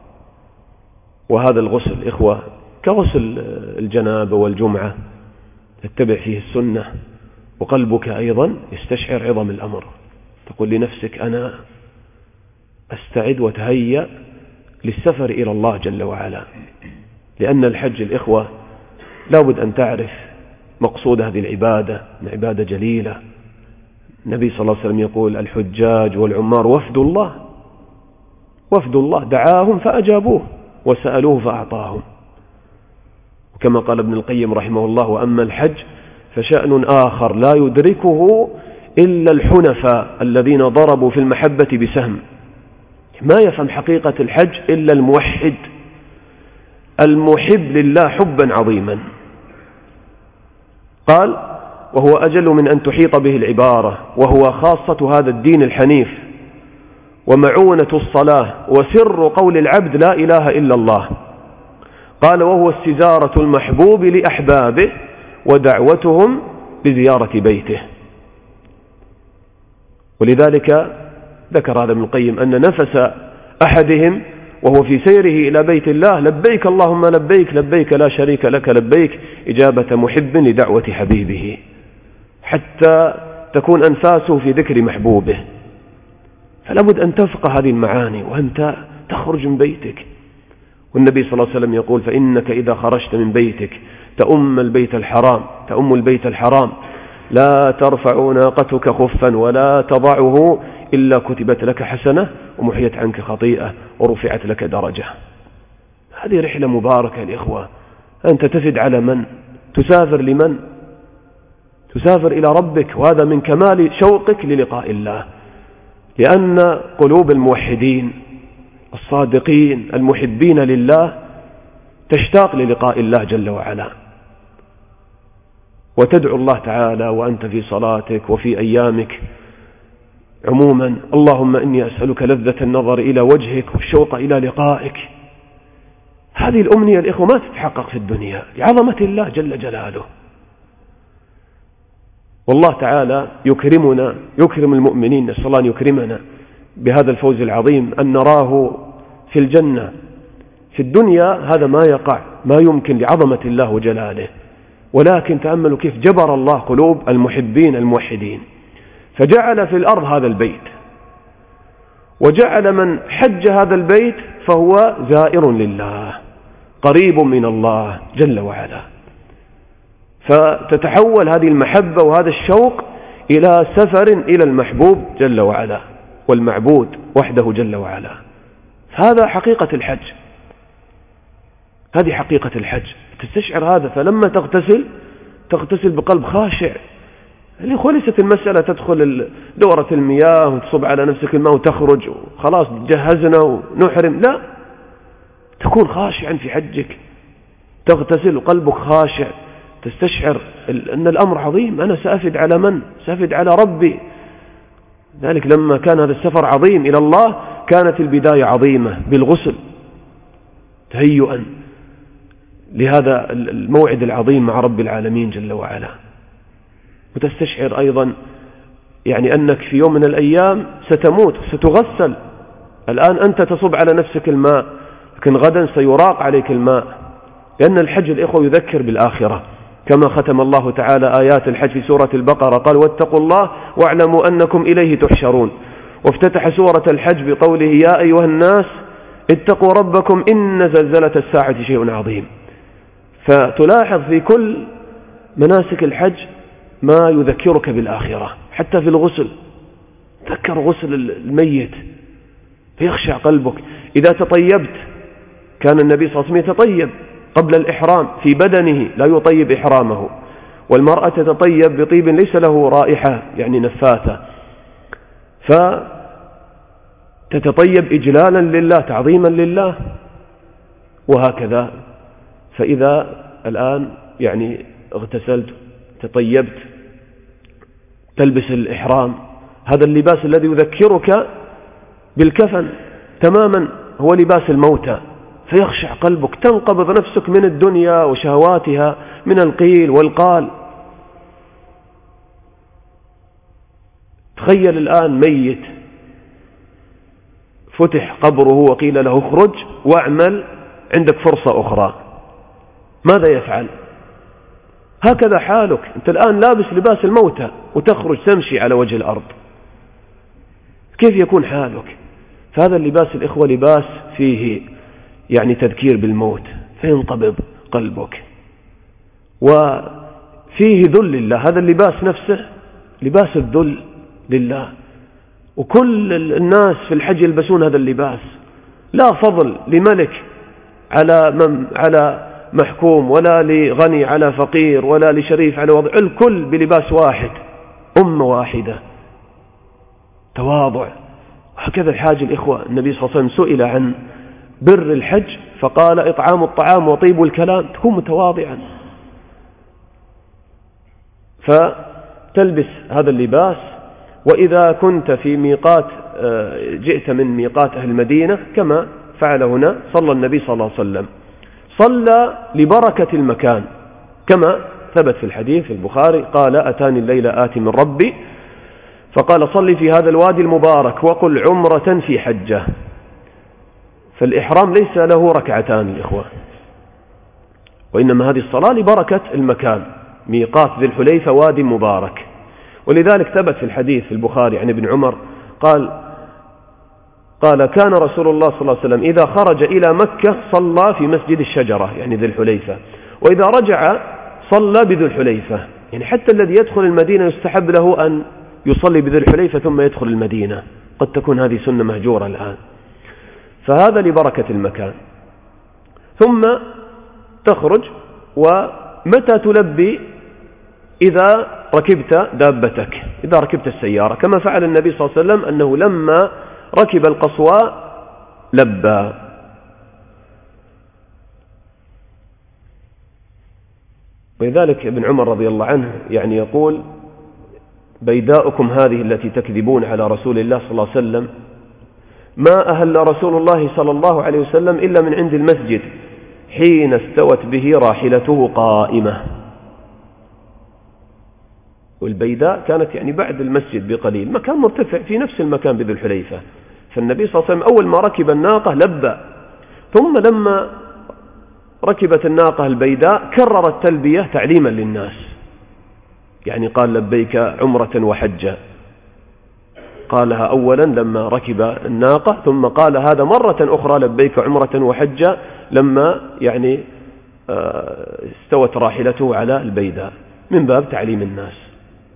وهذا الغسل إخوة كغسل الجنابة والجمعة، تتبع فيه السنة، وقلبك أيضا يستشعر عظم الأمر، تقول لنفسك أنا أستعد وتهيأ للسفر إلى الله جل وعلا. لأن الحج الإخوة لابد أن تعرف مقصود هذه العبادة، عبادة جليلة. النبي صلى الله عليه وسلم يقول الحجاج والعمار وفد الله، وفد الله دعاهم فأجابوه وسألوه فأعطاهم. وكما قال ابن القيم رحمه الله: وأما الحج فشأن آخر لا يدركه إلا الحنفاء الذين ضربوا في المحبة بسهم. ما يفهم حقيقة الحج إلا الموحد المحب لله حبا عظيما. قال: وهو أجل من أن تحيط به العبارة، وهو خاصة هذا الدين الحنيف ومعونة الصلاة وسر قول العبد لا إله إلا الله. قال: وهو استزارة المحبوب لأحبابه ودعوتهم لزيارة بيته. ولذلك ذكر هذا ابن القيم أن نفس أحدهم وهو في سيره إلى بيت الله: لبيك اللهم لبيك، لبيك لا شريك لك لبيك، إجابة محب لدعوة حبيبه، حتى تكون أنفاسه في ذكر محبوبه. فلابد أن تفقه هذه المعاني وأنت تخرج من بيتك. والنبي صلى الله عليه وسلم يقول: فإنك إذا خرجت من بيتك تأم البيت الحرام تأم البيت الحرام لا ترفع ناقتك خفا ولا تضعه إلا كتبت لك حسنة ومحيت عنك خطيئة ورفعت لك درجة. هذه رحلة مباركة الإخوة. أنت تفد على من؟ تسافر لمن؟ تسافر إلى ربك، وهذا من كمال شوقك للقاء الله، لأن قلوب الموحدين الصادقين المحبين لله تشتاق للقاء الله جل وعلا، وتدعو الله تعالى وأنت في صلاتك وفي أيامك عموما: اللهم إني أسألك لذة النظر إلى وجهك والشوق إلى لقائك. هذه الأمنية الإخوة ما تتحقق في الدنيا لعظمة الله جل جلاله. والله تعالى يكرمنا، يكرم المؤمنين، نسأل الله أن يكرمنا بهذا الفوز العظيم، أن نراه في الجنة. في الدنيا هذا ما يقع، ما يمكن لعظمة الله وجلاله. ولكن تأملوا كيف جبر الله قلوب المحبين الموحدين، فجعل في الأرض هذا البيت، وجعل من حج هذا البيت فهو زائر لله قريب من الله جل وعلا. فتتحول هذه المحبة وهذا الشوق إلى سفر إلى المحبوب جل وعلا والمعبود وحده جل وعلا. هذا حقيقة الحج، هذه حقيقة الحج، تستشعر هذا. فلما تغتسل تغتسل بقلب خاشع. الإخوة ليست المسألة تدخل دورة المياه وتصب على نفسك الماء وتخرج وخلاص جهزنا ونحرم، لا، تكون خاشعا في حجك، تغتسل وقلبك خاشع، تستشعر أن الأمر عظيم، أنا سأفد على من؟ سأفد على ربي. ذلك لما كان هذا السفر عظيم إلى الله كانت البداية عظيمة بالغسل تهيئا لهذا الموعد العظيم مع رب العالمين جل وعلا. وتستشعر أيضا يعني أنك في يوم من الأيام ستموت وستغسل. الآن أنت تصب على نفسك الماء، لكن غدا سيراق عليك الماء، لأن الحج الإخوة يذكر بالآخرة، كما ختم الله تعالى آيات الحج في سورة البقرة قال: واتقوا الله واعلموا أنكم إليه تحشرون. وافتتح سورة الحج بقوله: يا أيها الناس اتقوا ربكم إن زلزلة الساعة شيء عظيم. فتلاحظ في كل مناسك الحج ما يذكرك بالآخرة، حتى في الغسل تذكر غسل الميت فيخشع قلبك. إذا تطيبت، كان النبي صلى الله عليه وسلم يتطيب قبل الإحرام في بدنه لا يطيب إحرامه، والمرأة تتطيب بطيب ليس له رائحة يعني نفاثة، فتتطيب إجلالا لله تعظيما لله، وهكذا. فإذا الآن يعني اغتسلت تطيبت تلبس الإحرام، هذا اللباس الذي يذكرك بالكفن تماما هو لباس الموتى، فيخشع قلبك، تنقبض نفسك من الدنيا وشهواتها من القيل والقال. تخيل الآن ميت فتح قبره وقيل له اخرج واعمل، عندك فرصة أخرى، ماذا يفعل؟ هكذا حالك أنت الآن لابس لباس الموتى وتخرج تمشي على وجه الأرض، كيف يكون حالك؟ فهذا اللباس الإخوة لباس فيه يعني تذكير بالموت، فينقبض قلبك، وفيه ذل لله. هذا اللباس نفسه لباس الذل لله، وكل الناس في الحج يلبسون هذا اللباس، لا فضل لملك على من على محكوم، ولا لغني على فقير، ولا لشريف على وضع، الكل بلباس واحد، أمة واحدة، تواضع. وهكذا الحاج الإخوة، النبي صلى الله عليه وسلم سئل عن بر الحج فقال إطعام الطعام وطيب الكلام، تكون متواضعا. فتلبس هذا اللباس. وإذا كنت في ميقات جئت من ميقات أهل المدينة كما فعل هنا، صلى النبي صلى الله عليه وسلم، صلى لبركة المكان كما ثبت في الحديث في البخاري، قال أتاني الليل آتي من ربي فقال صلي في هذا الوادي المبارك وقل عمرة في حجة. فالإحرام ليس له ركعتان الإخوة، وإنما هذه الصلاة لبركة المكان، ميقات ذي الحليفة وادي مبارك. ولذلك ثبت في الحديث في البخاري عن ابن عمر قال قال كان رسول الله صلى الله عليه وسلم إذا خرج إلى مكة صلى في مسجد الشجرة يعني ذي الحليفة، وإذا رجع صلى بذي الحليفة. يعني حتى الذي يدخل المدينة يستحب له أن يصلي بذي الحليفة ثم يدخل المدينة، قد تكون هذه سنة مهجورة الآن. فهذا لبركة المكان. ثم تخرج، ومتى تلبي؟ إذا ركبت دابتك، إذا ركبت السيارة، كما فعل النبي صلى الله عليه وسلم أنه لما ركب القصواء لبى. ولذلك ابن عمر رضي الله عنه يعني يقول بيداؤكم هذه التي تكذبون على رسول الله صلى الله عليه وسلم، ما أهل رسول الله صلى الله عليه وسلم إلا من عند المسجد حين استوت به راحلته قائمة. والبيداء كانت يعني بعد المسجد بقليل، مكان مرتفع في نفس المكان بذي الحليفة. فالنبي صلى الله عليه وسلم أول ما ركب الناقة لبى، ثم لما ركبت الناقة البيداء كرر التلبية تعليما للناس، يعني قال لبيك عمرة وحجة، قالها أولا لما ركب الناقة، ثم قال هذا مرة أخرى لبيك عمرة وحجة لما يعني استوت راحلته على البيداء، من باب تعليم الناس.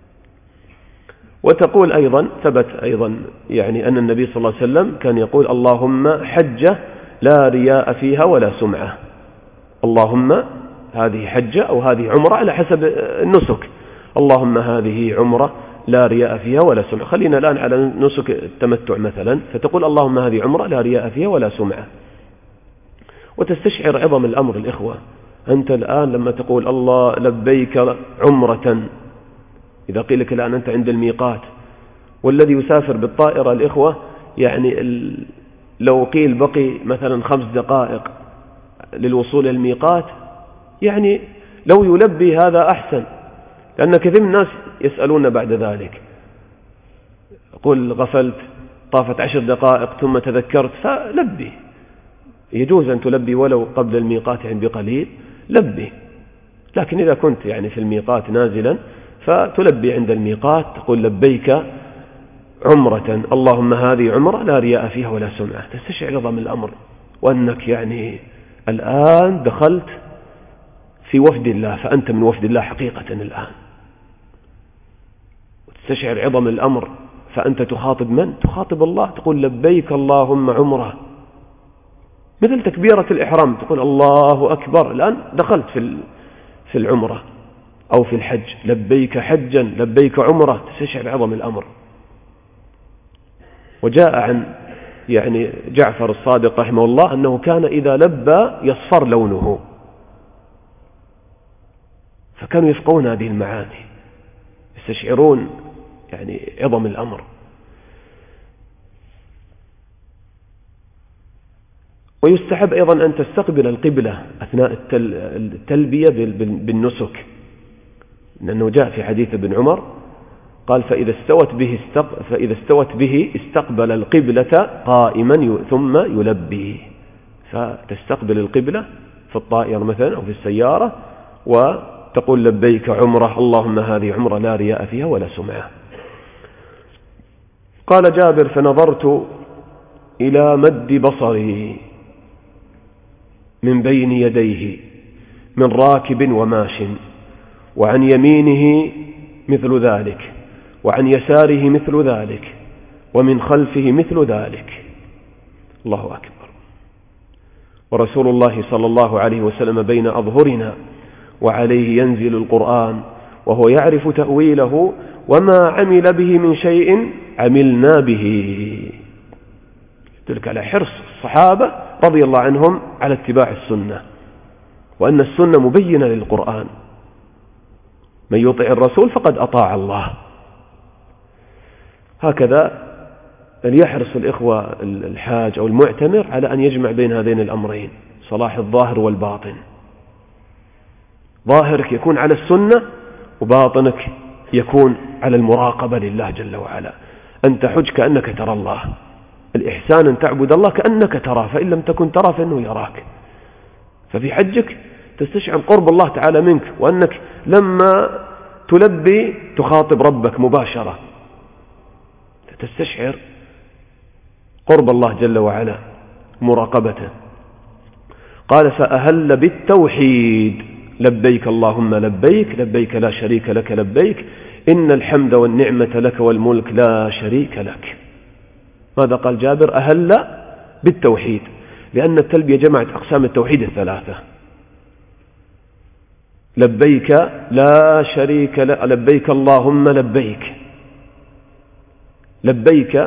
وتقول أيضا ثبت أيضا يعني أن النبي صلى الله عليه وسلم كان يقول اللهم حجة لا رياء فيها ولا سمعة. اللهم هذه حجة أو هذه عمرة على حسب النسك، اللهم هذه عمرة لا رياء فيها ولا سمعة. خلينا الآن على نسك التمتع مثلا، فتقول اللهم هذه عمرة لا رياء فيها ولا سمعة، وتستشعر عظم الأمر الإخوة. أنت الآن لما تقول الله لبيك عمرة، إذا قيل لك الآن أنت عند الميقات، والذي يسافر بالطائرة الإخوة يعني لو قيل بقي مثلا خمس دقائق للوصول إلى الميقات، يعني لو يلبي هذا أحسن، لأن كثير من الناس يسألون بعد ذلك، قل غفلت طافت عشر دقائق ثم تذكرت، فلبي، يجوز أن تلبي ولو قبل الميقات يعني بقليل، لبي. لكن إذا كنت يعني في الميقات نازلا فتلبي عند الميقات، تقول لبيك عمرة، اللهم هذه عمرة لا رياء فيها ولا سمعة. تستشعر عظم الأمر، وأنك يعني الآن دخلت في وفد الله، فأنت من وفد الله حقيقة الآن، وتستشعر عظم الأمر، فأنت تخاطب من؟ تخاطب الله، تقول لبيك اللهم عمرة. مثل تكبيرة الإحرام، تقول الله أكبر، الآن دخلت في في العمرة أو في الحج، لبيك حجا لبيك عمرة، تستشعر عظم الأمر. وجاء عن يعني جعفر الصادق رحمه الله أنه كان إذا لبى يصفر لونه، فكانوا يفقهون هذه المعاني، يستشعرون يعني عظم الأمر. ويستحب أيضا أن تستقبل القبلة أثناء التلبية بالنسك، لأنه جاء في حديث ابن عمر قال فإذا استوت به, استق... فإذا استوت به استقبل القبلة قائما ثم يلبي. فتستقبل القبلة في الطائرة مثلا أو في السيارة وتقول لبيك عمرة، اللهم هذه عمرة لا رياء فيها ولا سمعة. قال جابر فنظرت إلى مد بصري من بين يديه من راكب وماش، وعن يمينه مثل ذلك، وعن يساره مثل ذلك، ومن خلفه مثل ذلك. الله أكبر. ورسول الله صلى الله عليه وسلم بين أظهرنا، وعليه ينزل القرآن، وهو يعرف تأويله، وما عمل به من شيء عملنا به. تلك على حرص الصحابة رضي الله عنهم على اتباع السنة، وأن السنة مبينة للقرآن، من يطع الرسول فقد أطاع الله. هكذا ليحرص الإخوة الحاج أو المعتمر على أن يجمع بين هذين الأمرين، صلاح الظاهر والباطن. ظاهرك يكون على السنة، وباطنك يكون على المراقبة لله جل وعلا. أن تحج كأنك ترى الله، الإحسان أن تعبد الله كأنك تراه، فإن لم تكن ترى فإنه يراك. ففي حجك تستشعر قرب الله تعالى منك، وأنك لما تلبي تخاطب ربك مباشرة، تستشعر قرب الله جل وعلا مراقبته. قال فأهل بالتوحيد، لبيك اللهم لبيك، لبيك لا شريك لك لبيك، إن الحمد والنعمة لك والملك لا شريك لك. ماذا قال جابر؟ أهل بالتوحيد، لأن التلبية جمعت أقسام التوحيد الثلاثة. لبيك لا شريك لك، لبيك اللهم لبيك. لبيك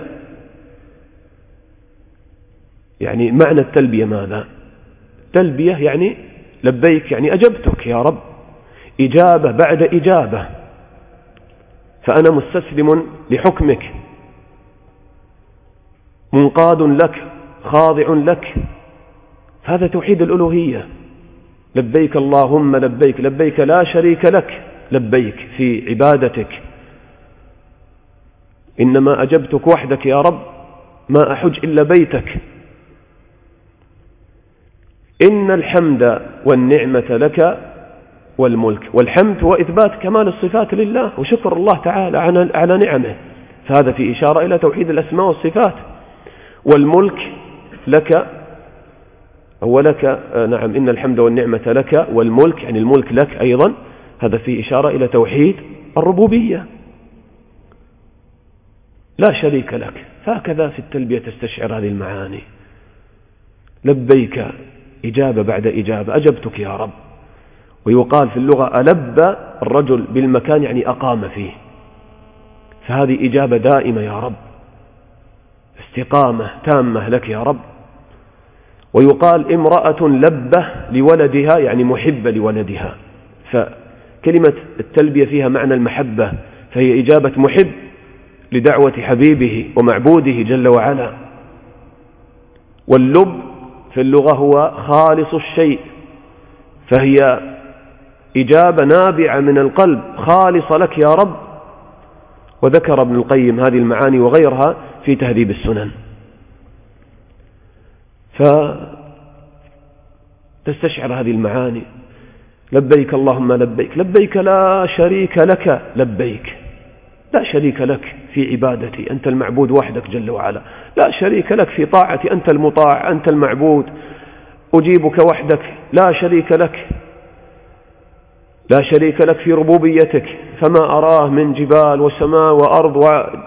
يعني معنى التلبية ماذا؟ التلبية يعني لبيك يعني أجبتك يا رب، إجابة بعد إجابة، فأنا مستسلم لحكمك، منقاد لك، خاضع لك. هذا توحيد الألوهية. لبيك اللهم لبيك، لبيك لا شريك لك لبيك في عبادتك، إنما أجبتك وحدك يا رب، ما أحج إلا بيتك. إن الحمد والنعمة لك والملك. والحمد هو إثبات كمال الصفات لله وشكر الله تعالى على نعمه، فهذا في إشارة إلى توحيد الأسماء والصفات. والملك لك هو لك، نعم، إن الحمد والنعمة لك والملك يعني الملك لك أيضا، هذا في إشارة إلى توحيد الربوبية، لا شريك لك. فهكذا في التلبية تستشعر هذه المعاني. لبيك إجابة بعد إجابة، أجبتك يا رب. ويقال في اللغة ألب الرجل بالمكان يعني أقام فيه، فهذه إجابة دائمة يا رب، استقامة تامة لك يا رب. ويقال امرأة لبة لولدها يعني محبة لولدها، فكلمة التلبية فيها معنى المحبة، فهي إجابة محب لدعوة حبيبه ومعبوده جل وعلا. واللب في اللغة هو خالص الشيء، فهي إجابة نابعة من القلب خالصة لك يا رب. وذكر ابن القيم هذه المعاني وغيرها في تهذيب السنن. فتستشعر هذه المعاني. لبيك اللهم لبيك، لبيك لا شريك لك لبيك، لا شريك لك في عبادتي، أنت المعبود وحدك جل وعلا، لا شريك لك في طاعتي، أنت المطاع، أنت المعبود، أجيبك وحدك، لا شريك لك. لا شريك لك في ربوبيتك، فما أراه من جبال وسماء وأرض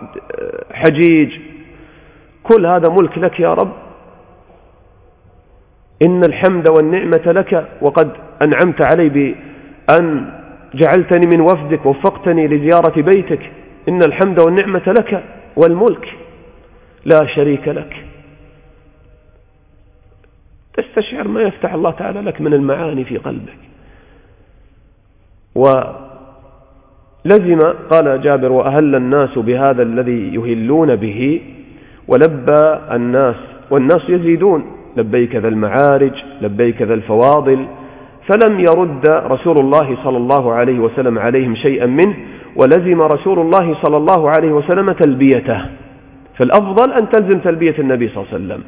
وحجيج، كل هذا ملك لك يا رب. إن الحمد والنعمة لك وقد أنعمت علي بأن جعلتني من وفدك ووفقتني لزيارة بيتك. إن الحمد والنعمة لك والملك لا شريك لك. تستشعر ما يفتح الله تعالى لك من المعاني في قلبك. ولزم قال جابر وأهل الناس بهذا الذي يهلون به ولبى الناس والناس يزيدون لبيك ذا المعارج لبيك ذا الفواضل، فلم يرد رسول الله صلى الله عليه وسلم عليهم شيئا منه، ولزم رسول الله صلى الله عليه وسلم تلبيته. فالأفضل أن تلزم تلبية النبي صلى الله عليه وسلم.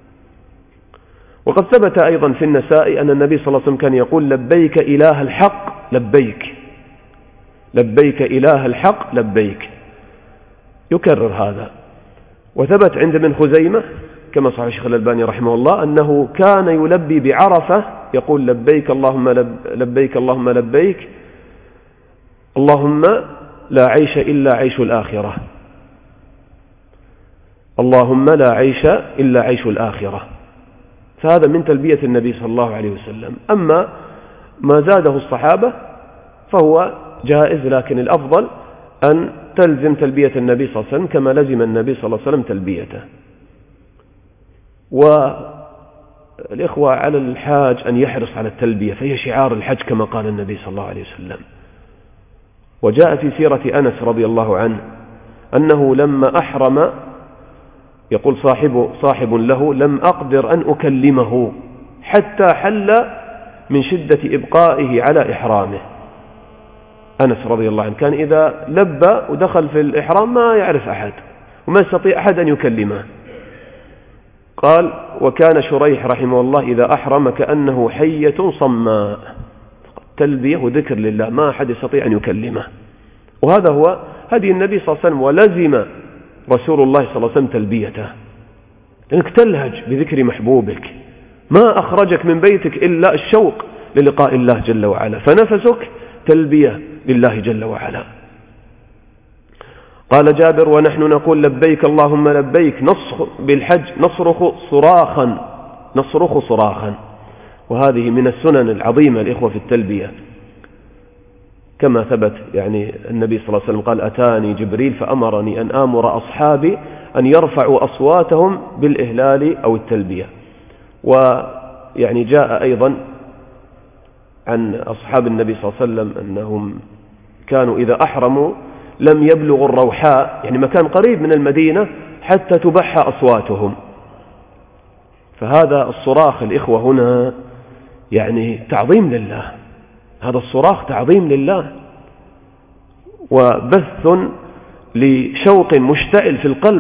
وقد ثبت أيضا في النساء أن النبي صلى الله عليه وسلم كان يقول لبيك إله الحق لبيك، لبيك إله الحق لبيك، يكرر هذا. وثبت عند ابن خزيمة كما صحيح الشيخ الألباني رحمه الله أنه كان يلبي بعرفة يقول لبيك اللهم لب لبيك اللهم لبيك اللهم لا عيش إلا عيش الآخرة، اللهم لا عيش إلا عيش الآخرة. فهذا من تلبية النبي صلى الله عليه وسلم. أما ما زاده الصحابة فهو جائز، لكن الأفضل أن تلزم تلبية النبي صلى الله عليه وسلم كما لزم النبي صلى الله عليه وسلم تلبيته. والإخوة على الحاج أن يحرص على التلبية، فهي شعار الحج كما قال النبي صلى الله عليه وسلم. وجاء في سيرة أنس رضي الله عنه أنه لما أحرم يقول صاحب, صاحب له لم أقدر أن أكلمه حتى حل من شدة إبقائه على إحرامه. أنس رضي الله عنه كان إذا لبى ودخل في الإحرام ما يعرف أحد وما يستطيع أحد أن يكلمه. قال وكان شريح رحمه الله إذا أحرم كأنه حية صماء، تلبية وذكر لله ما أحد يستطيع أن يكلمه. وهذا هو هدي النبي صلى الله عليه وسلم، ولزم رسول الله صلى الله عليه وسلم تلبيته، لأنك تلهج بذكر محبوبك، ما أخرجك من بيتك إلا الشوق للقاء الله جل وعلا، فنفسك تلبية لله جل وعلا. قال جابر ونحن نقول لبيك اللهم لبيك نصرخ بالحج نصرخ صراخا نصرخ صراخا. وهذه من السنن العظيمة الإخوة في التلبية، كما ثبت يعني النبي صلى الله عليه وسلم قال أتاني جبريل فأمرني أن آمر أصحابي أن يرفعوا أصواتهم بالإهلال أو التلبية. ويعني جاء أيضا عن أصحاب النبي صلى الله عليه وسلم أنهم كانوا إذا أحرموا لم يبلغوا الروحاء، يعني مكان قريب من المدينة، حتى تبحى أصواتهم. فهذا الصراخ الإخوة هنا يعني تعظيم لله، هذا الصراخ تعظيم لله وبث لشوق مشتعل في القلب.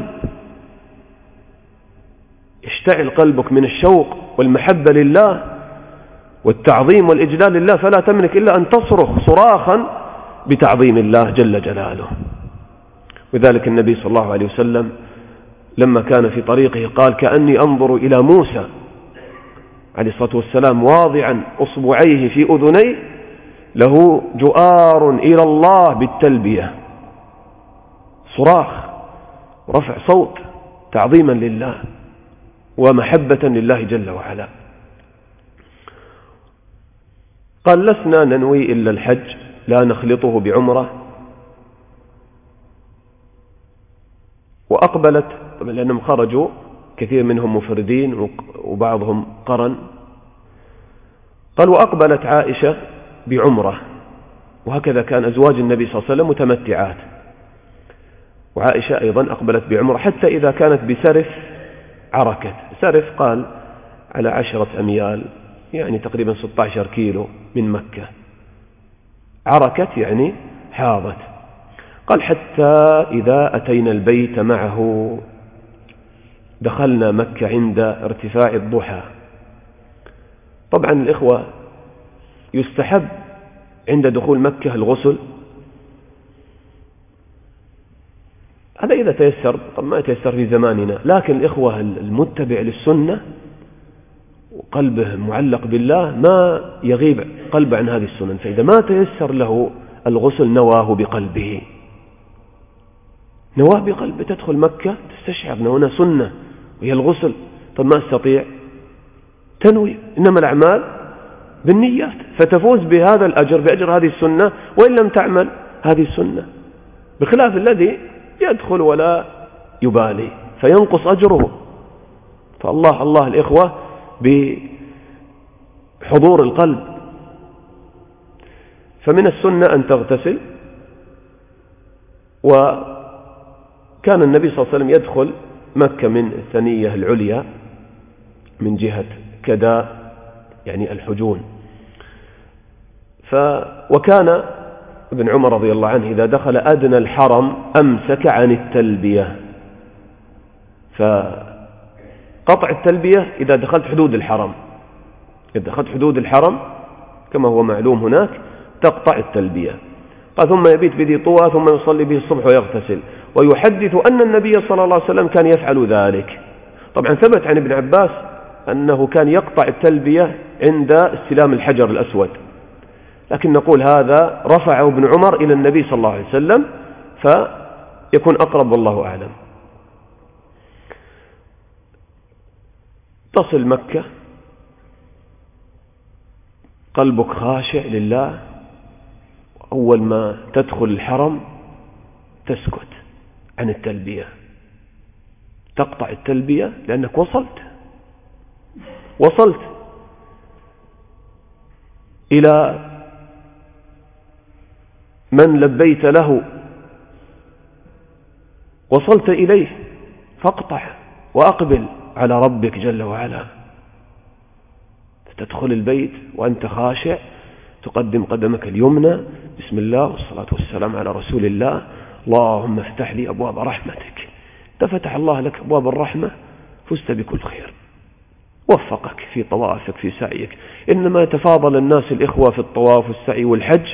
يشتعل قلبك من الشوق والمحبة لله والتعظيم والإجلال لله، فلا تملك إلا أن تصرخ صراخا بتعظيم الله جل جلاله. وذلك النبي صلى الله عليه وسلم لما كان في طريقه قال كأني أنظر إلى موسى عليه الصلاة والسلام واضعا أصبعيه في أذنيه له جؤار إلى الله بالتلبية، صراخ رفع صوت تعظيما لله ومحبة لله جل وعلا. قال لسنا ننوي إلا الحج لا نخلطه بعمرة. وأقبلت لأنهم خرجوا كثير منهم مفردين وبعضهم قرن. قال وأقبلت عائشة بعمرة، وهكذا كان أزواج النبي صلى الله عليه وسلم متمتعات، وعائشة أيضا أقبلت بعمرة حتى إذا كانت بسرف عركت. سرف قال على عشرة أميال يعني تقريبا ستة عشر كيلو من مكة، عركت يعني حاضت. قال حتى إذا أتينا البيت معه دخلنا مكة عند ارتفاع الضحى. طبعا الإخوة يستحب عند دخول مكة الغسل، هذا إذا تيسر، طب ما يتيسر في زماننا، لكن الإخوة المتبع للسنة وقلبه معلق بالله ما يغيب قلبه عن هذه السنن، فإذا ما تيسر له الغسل نواه بقلبه، نواه بقلبه. تدخل مكة تستشعر أنه هنا سنة وهي الغسل، طب ما استطيع تنوي، إنما الأعمال بالنيات، فتفوز بهذا الأجر بأجر هذه السنة وإن لم تعمل هذه السنة، بخلاف الذي يدخل ولا يبالي فينقص أجره. فالله الله الإخوة بحضور القلب. فمن السنة أن تغتسل، وكان النبي صلى الله عليه وسلم يدخل مكة من الثنية العليا من جهة كداء يعني الحجون. ف وكان ابن عمر رضي الله عنه إذا دخل أدنى الحرم أمسك عن التلبية، فقطع التلبية إذا دخلت حدود الحرم، إذا دخلت حدود الحرم كما هو معلوم هناك تقطع التلبية. قال ثم يبيت بذي طوى ثم يصلي به الصبح ويغتسل، ويحدث أن النبي صلى الله عليه وسلم كان يفعل ذلك. طبعا ثبت عن ابن عباس أنه كان يقطع التلبية عند استلام الحجر الأسود، لكن نقول هذا رفعه ابن عمر إلى النبي صلى الله عليه وسلم فيكون أقرب والله أعلم. تصل مكة قلبك خاشع لله، أول ما تدخل الحرم تسكت عن التلبية، تقطع التلبية لأنك وصلت وصلت إلى من لبيت له، وصلت إليه، فاقطع وأقبل على ربك جل وعلا. تدخل البيت وأنت خاشع، تقدم قدمك اليمنى بسم الله والصلاة والسلام على رسول الله، اللهم افتح لي أبواب رحمتك. تفتح الله لك أبواب الرحمة فزت بكل خير، وفقك في طوافك في سعيك. إنما يتفاضل الناس الإخوة في الطواف والسعي والحج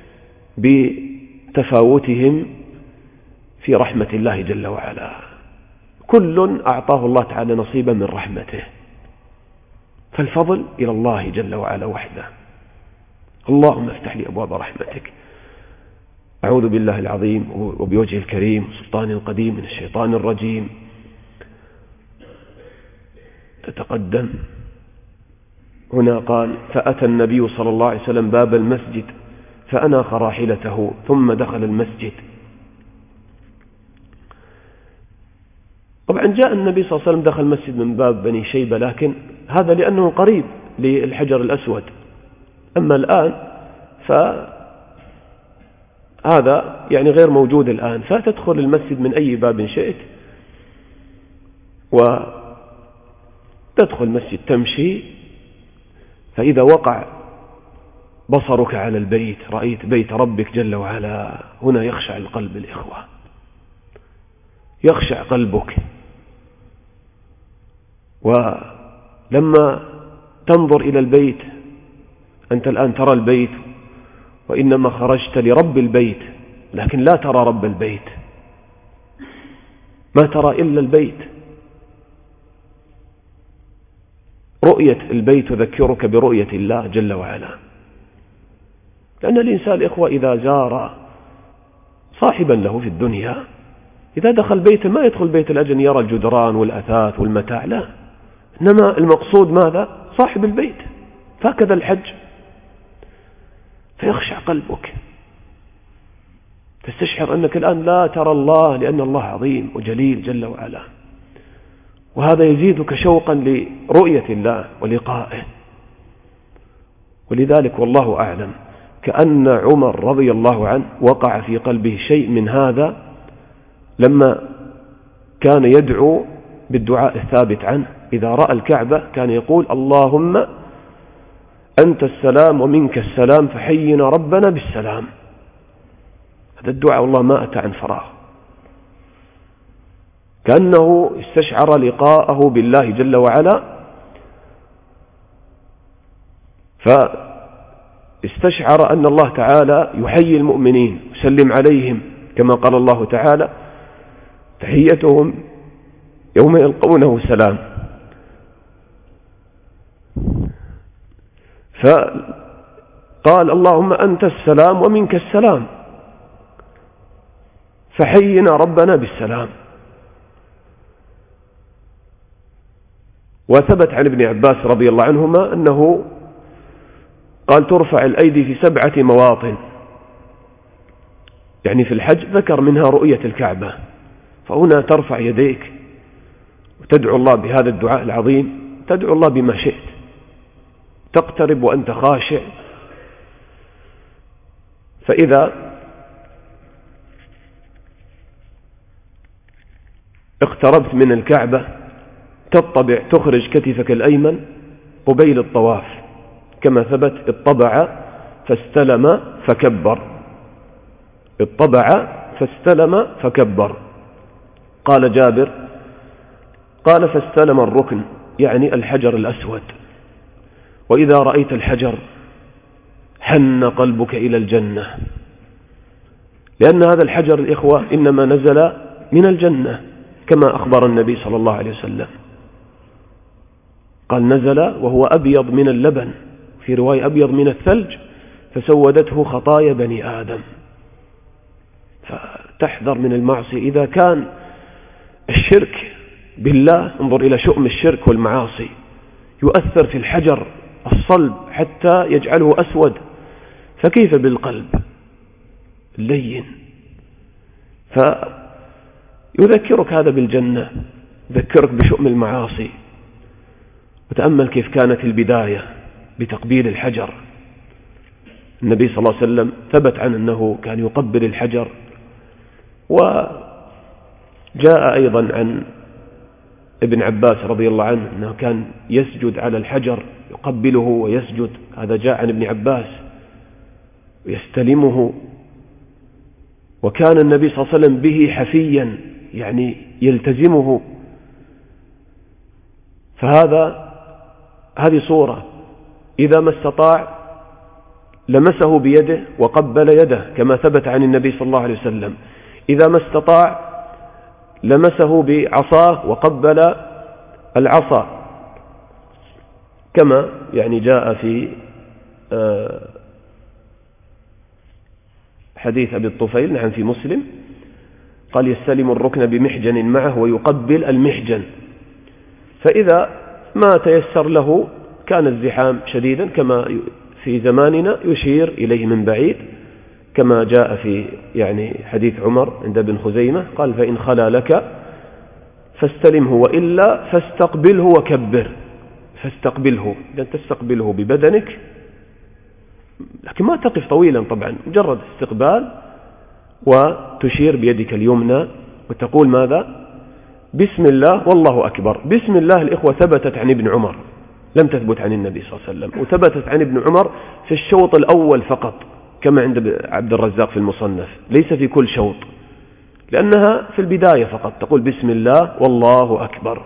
بتفاوتهم في رحمة الله جل وعلا، كل أعطاه الله تعالى نصيبا من رحمته، فالفضل إلى الله جل وعلا وحده. اللهم افتح لي أبواب رحمتك. أعوذ بالله العظيم وبوجه الكريم سلطان القديم من الشيطان الرجيم. تتقدم هنا قال فأتى النبي صلى الله عليه وسلم باب المسجد فأناخ راحلته ثم دخل المسجد. طبعا جاء النبي صلى الله عليه وسلم دخل المسجد من باب بني شيبة، لكن هذا لأنه قريب للحجر الأسود. أما الآن فهذا يعني غير موجود الآن، فتدخل المسجد من أي باب شئت، وتدخل المسجد تمشي، فإذا وقع بصرك على البيت رأيت بيت ربك جل وعلا، هنا يخشع القلب الإخوة، يخشع قلبك. ولما تنظر إلى البيت، أنت الآن ترى البيت وإنما خرجت لرب البيت، لكن لا ترى رب البيت، ما ترى إلا البيت. رؤية البيت تذكرك برؤية الله جل وعلا، لأن الإنسان الإخوة إذا زار صاحبا له في الدنيا إذا دخل بيته ما يدخل بيت الأجل يرى الجدران والأثاث والمتاع، لا، إنما المقصود ماذا؟ صاحب البيت. فهكذا الحج، فيخشع قلبك، تستشعر أنك الآن لا ترى الله لأن الله عظيم وجليل جل وعلا، وهذا يزيدك شوقا لرؤية الله ولقائه. ولذلك والله أعلم كأن عمر رضي الله عنه وقع في قلبه شيء من هذا لما كان يدعو بالدعاء الثابت عنه، إذا رأى الكعبة كان يقول اللهم أنت السلام ومنك السلام فحينا ربنا بالسلام. هذا الدعاء والله ما أتى عن فراغ، كأنه استشعر لقاءه بالله جل وعلا، فاستشعر أن الله تعالى يحيي المؤمنين وسلم عليهم، كما قال الله تعالى تحيتهم يوم يلقونه سلام. فقال اللهم أنت السلام ومنك السلام فحينا ربنا بالسلام. وثبت عن ابن عباس رضي الله عنهما أنه قال ترفع الأيدي في سبعة مواطن، يعني في الحج ذكر منها رؤية الكعبة، فهنا ترفع يديك وتدعو الله بهذا الدعاء العظيم، تدعو الله بما شئت، تقترب وأنت خاشع. فإذا اقتربت من الكعبة تطبع، تخرج كتفك الأيمن قبيل الطواف، كما ثبت اطبع فاستلم فكبر، اطبع فاستلم فكبر. قال جابر قال فاستلم الركن، يعني الحجر الأسود، وإذا رأيت الحجر حن قلبك إلى الجنة، لأن هذا الحجر الإخوة إنما نزل من الجنة كما أخبر النبي صلى الله عليه وسلم، قال نزل وهو أبيض من اللبن، في رواية أبيض من الثلج، فسودته خطايا بني آدم. فتحذر من المعصية. إذا كان الشرك بالله، انظر إلى شؤم الشرك والمعاصي، يؤثر في الحجر الصلب حتى يجعله أسود، فكيف بالقلب اللين؟ فيذكرك هذا بالجنة، يذكرك بشؤم المعاصي. وتأمل كيف كانت البداية بتقبيل الحجر. النبي صلى الله عليه وسلم ثبت عنه أنه كان يقبل الحجر، وجاء أيضا عن ابن عباس رضي الله عنه أنه كان يسجد على الحجر، يقبله ويسجد، هذا جاء عن ابن عباس، ويستلمه. وكان النبي صلى الله عليه وسلم به حفيا، يعني يلتزمه. فهذا هذه صورة، إذا ما استطاع لمسه بيده وقبل يده كما ثبت عن النبي صلى الله عليه وسلم، إذا ما استطاع لمسه بعصاه وقبل العصا، كما يعني جاء في حديث أبي الطفيل نعم في مسلم، قال يستلم الركن بمحجن معه ويقبل المحجن. فإذا ما تيسر له، كان الزحام شديدا كما في زماننا، يشير إليه من بعيد كما جاء في يعني حديث عمر عند ابن خزيمة، قال فإن خلا لك فاستلمه وإلا فاستقبله وكبر. فاستقبله، إذا تستقبله ببدنك، لكن ما تقف طويلا طبعا، مجرد استقبال، وتشير بيدك اليمنى وتقول ماذا؟ بسم الله والله أكبر. بسم الله الإخوة ثبتت عن ابن عمر، لم تثبت عن النبي صلى الله عليه وسلم، وثبتت عن ابن عمر في الشوط الأول فقط كما عند عبد الرزاق في المصنف، ليس في كل شوط، لأنها في البداية فقط تقول بسم الله والله أكبر.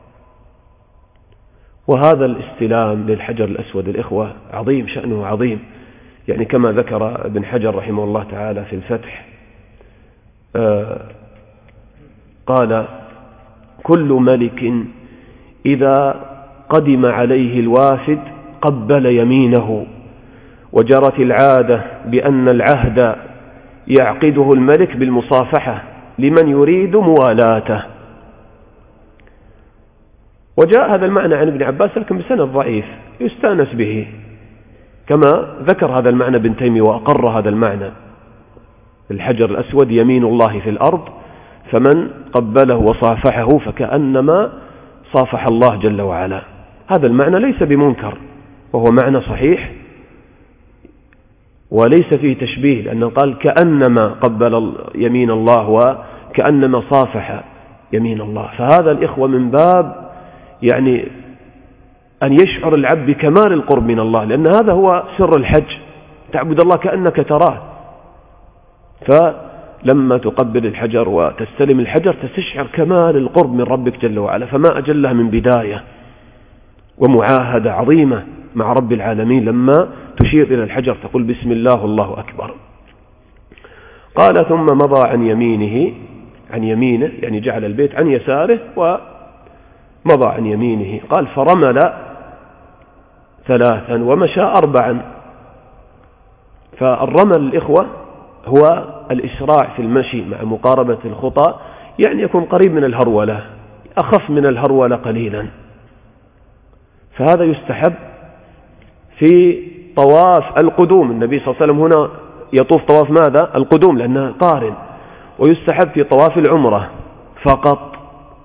وهذا الاستلام للحجر الأسود الإخوة عظيم، شأنه عظيم، يعني كما ذكر ابن حجر رحمه الله تعالى في الفتح، آه قال كل ملك إذا قدم عليه الوافد قبل يمينه، وجرت العادة بأن العهد يعقده الملك بالمصافحة لمن يريد موالاته. وجاء هذا المعنى عن ابن عباس لكن بسند ضعيف يستانس به، كما ذكر هذا المعنى ابن تيمية وأقر هذا المعنى. الحجر الأسود يمين الله في الأرض، فمن قبله وصافحه فكأنما صافح الله جل وعلا. هذا المعنى ليس بمنكر، وهو معنى صحيح وليس فيه تشبيه، لأنه قال كأنما قبل يمين الله وكأنما صافح يمين الله. فهذا الإخوة من باب يعني أن يشعر العبد بكمال القرب من الله، لأن هذا هو سر الحج، تعبد الله كأنك تراه. فلما تقبل الحجر وتستلم الحجر تستشعر كمال القرب من ربك جل وعلا، فما أجلها من بداية ومعاهدة عظيمة مع رب العالمين لما تشير إلى الحجر تقول بسم الله والله أكبر. قال ثم مضى عن يمينه، عن يمينه يعني جعل البيت عن يساره ومضى عن يمينه. قال فرمل ثلاثا ومشى أربعا. فالرمل الإخوة هو الإسراع في المشي مع مقاربة الخطى، يعني يكون قريب من الهرولة، أخف من الهرولة قليلا. فهذا يستحب في طواف القدوم. النبي صلى الله عليه وسلم هنا يطوف طواف ماذا؟ القدوم، لأنه قارن. ويستحب في طواف العمرة فقط.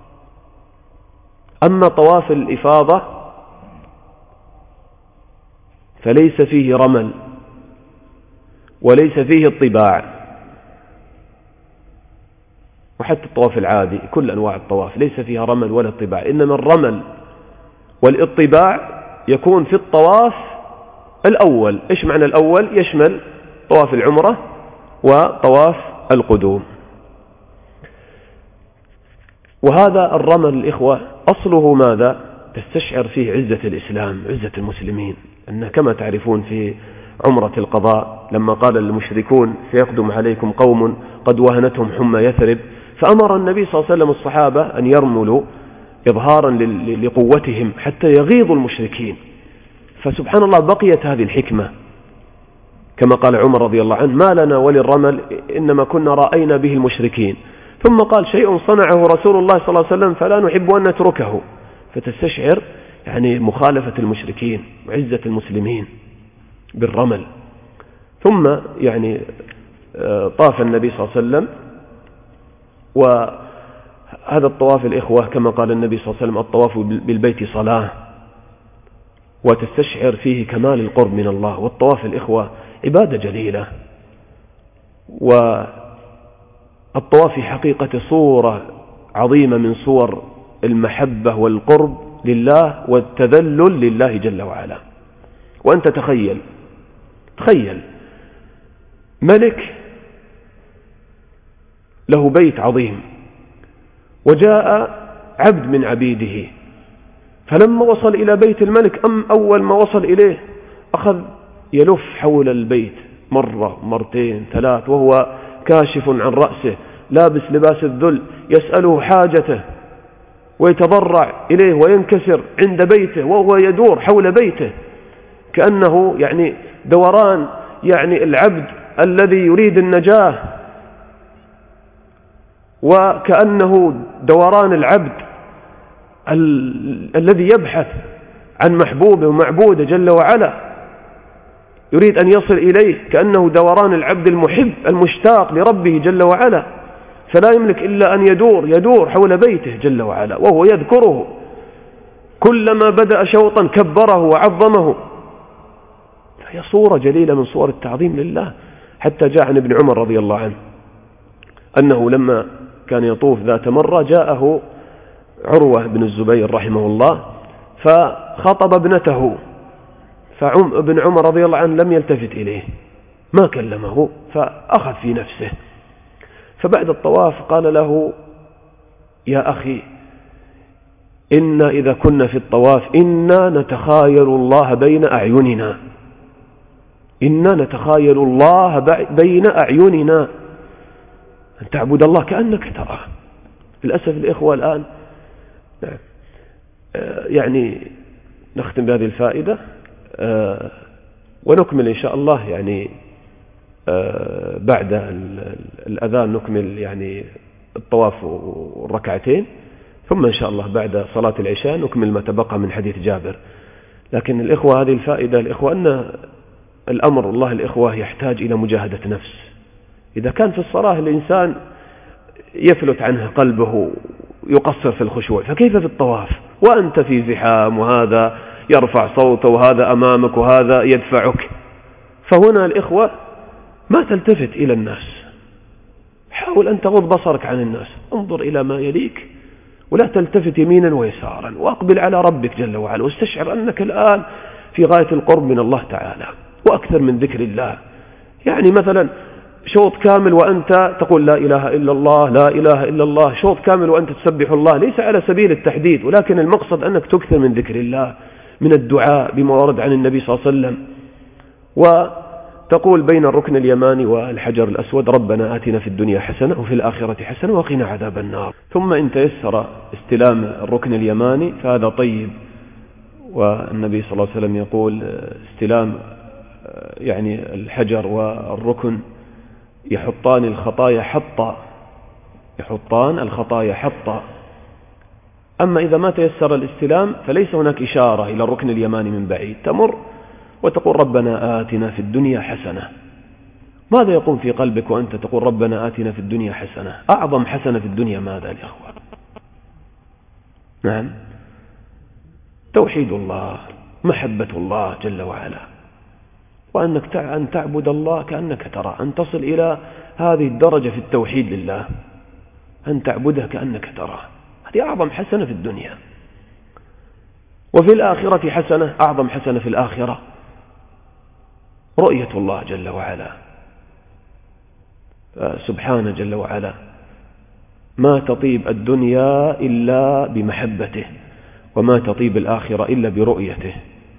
أما طواف الإفاضة فليس فيه رمل وليس فيه اطباع، وحتى الطواف العادي كل أنواع الطواف ليس فيها رمل ولا اطباع، إنما الرمل والاطباع يكون في الطواف الأول. إيش معنى الأول؟ يشمل طواف العمرة وطواف القدوم. وهذا الرمل الإخوة أصله ماذا؟ تستشعر فيه عزة الإسلام، عزة المسلمين. أنه كما تعرفون في عمرة القضاء لما قال المشركون سيقدم عليكم قوم قد وهنتهم حمى يثرب، فأمر النبي صلى الله عليه وسلم الصحابة أن يرملوا إظهارا لقوتهم حتى يغيظوا المشركين. فسبحان الله بقيت هذه الحكمة، كما قال عمر رضي الله عنه: ما لنا وللرمل إنما كنا رأينا به المشركين. ثم قال: شيء صنعه رسول الله صلى الله عليه وسلم فلا نحب أن نتركه. فتستشعر يعني مخالفة المشركين وعزة المسلمين بالرمل. ثم يعني طاف النبي صلى الله عليه وسلم، وهذا الطواف الإخوة كما قال النبي صلى الله عليه وسلم: الطواف بالبيت صلاة، وتستشعر فيه كمال القرب من الله. والطواف الإخوة عبادة جليلة، والطواف في حقيقة صورة عظيمة من صور المحبة والقرب لله والتذلل لله جل وعلا. وأنت تخيل تخيل ملك له بيت عظيم، وجاء عبد من عبيده، فلما وصل إلى بيت الملك أم أول ما وصل إليه أخذ يلف حول البيت مرة مرتين ثلاث، وهو كاشف عن رأسه لابس لباس الذل، يسأله حاجته ويتضرع إليه وينكسر عند بيته، وهو يدور حول بيته كأنه يعني دوران يعني العبد الذي يريد النجاة، وكأنه دوران العبد ال... الذي يبحث عن محبوبه ومعبوده جل وعلا، يريد أن يصل إليه، كأنه دوران العبد المحب المشتاق لربه جل وعلا، فلا يملك إلا أن يدور يدور حول بيته جل وعلا وهو يذكره، كلما بدأ شوطا كبره وعظمه. فهي صورة جليلة من صور التعظيم لله. حتى جاء عن ابن عمر رضي الله عنه أنه لما كان يطوف ذات مرة جاءه عروة بن الزبير رحمه الله فخطب ابنته، فابن عمر رضي الله عنه لم يلتفت إليه، ما كلمه، فأخذ في نفسه. فبعد الطواف قال له: يا أخي، إنا إذا كنا في الطواف إنا نتخايل الله بين أعيننا، إنا نتخايل الله بين أعيننا، أن تعبد الله كأنك تراه. للأسف الإخوة الآن يعني نختم بهذه الفائدة ونكمل إن شاء الله يعني بعد الأذان نكمل يعني الطواف والركعتين، ثم إن شاء الله بعد صلاة العشاء نكمل ما تبقى من حديث جابر. لكن الإخوة هذه الفائدة الإخوة أن الأمر الله الإخوة يحتاج إلى مجاهدة نفس. إذا كان في الصلاة الإنسان يفلت عنه قلبه يقصر في الخشوع، فكيف في الطواف وأنت في زحام وهذا يرفع صوته وهذا أمامك وهذا يدفعك؟ فهنا الإخوة ما تلتفت إلى الناس، حاول أن تغض بصرك عن الناس، انظر إلى ما يليك ولا تلتفت يمينا ويسارا، وأقبل على ربك جل وعلا، واستشعر أنك الآن في غاية القرب من الله تعالى، وأكثر من ذكر الله. يعني مثلا شوط كامل وأنت تقول لا إله إلا الله لا إله إلا الله، شوط كامل وأنت تسبح الله، ليس على سبيل التحديد، ولكن المقصد أنك تكثر من ذكر الله، من الدعاء بما ورد عن النبي صلى الله عليه وسلم، وتقول بين الركن اليماني والحجر الأسود: ربنا آتنا في الدنيا حسنة وفي الآخرة حسنة وقنا عذاب النار. ثم إن تيسر استلام الركن اليماني فهذا طيب، والنبي صلى الله عليه وسلم يقول: استلام يعني الحجر والركن يحطان الخطايا حطا، يحطان الخطايا حطا، أما إذا ما تيسر الاستلام فليس هناك إشارة إلى الركن اليماني من بعيد، تمر وتقول ربنا آتنا في الدنيا حسنة. ماذا يقوم في قلبك وأنت تقول ربنا آتنا في الدنيا حسنة؟ أعظم حسنة في الدنيا ماذا الإخوة؟ نعم، توحيد الله، محبة الله جل وعلا، وأنك أن تعبد الله كأنك ترى، أن تصل إلى هذه الدرجة في التوحيد لله، أن تعبده كأنك ترى، هذه أعظم حسنة في الدنيا. وفي الآخرة حسنة، أعظم حسنة في الآخرة رؤية الله جل وعلا، سبحانه جل وعلا، ما تطيب الدنيا إلا بمحبته، وما تطيب الآخرة إلا برؤيته.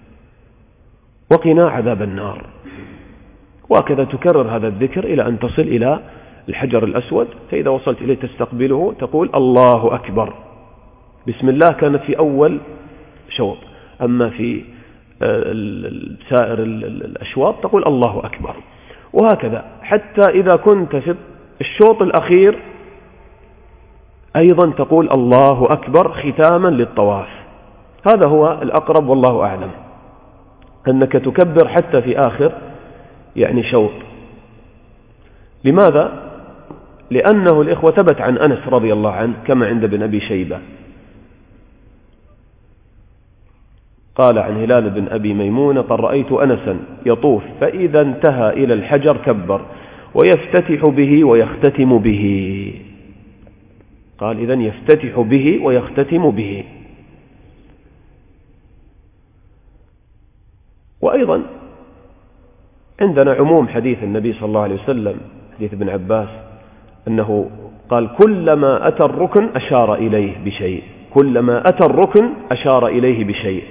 وقنا عذاب النار. وهكذا تكرر هذا الذكر إلى أن تصل إلى الحجر الأسود، فإذا وصلت إليه تستقبله تقول الله أكبر. بسم الله كانت في أول شوط، أما في سائر الأشواط تقول الله أكبر. وهكذا حتى إذا كنت في الشوط الأخير أيضا تقول الله أكبر ختاما للطواف. هذا هو الأقرب والله أعلم، أنك تكبر حتى في آخر يعني شوط. لماذا؟ لأنه الإخوة ثبت عن أنس رضي الله عنه كما عند ابن أبي شيبة، قال عن هلال بن أبي ميمونة قال رأيت أنسا يطوف فإذا انتهى إلى الحجر كبر ويفتتح به ويختتم به. قال إذن يفتتح به ويختتم به. وأيضا عندنا عموم حديث النبي صلى الله عليه وسلم، حديث ابن عباس، أنه قال كلما أتى الركن أشار إليه بشيء، كلما أتى الركن أشار إليه بشيء.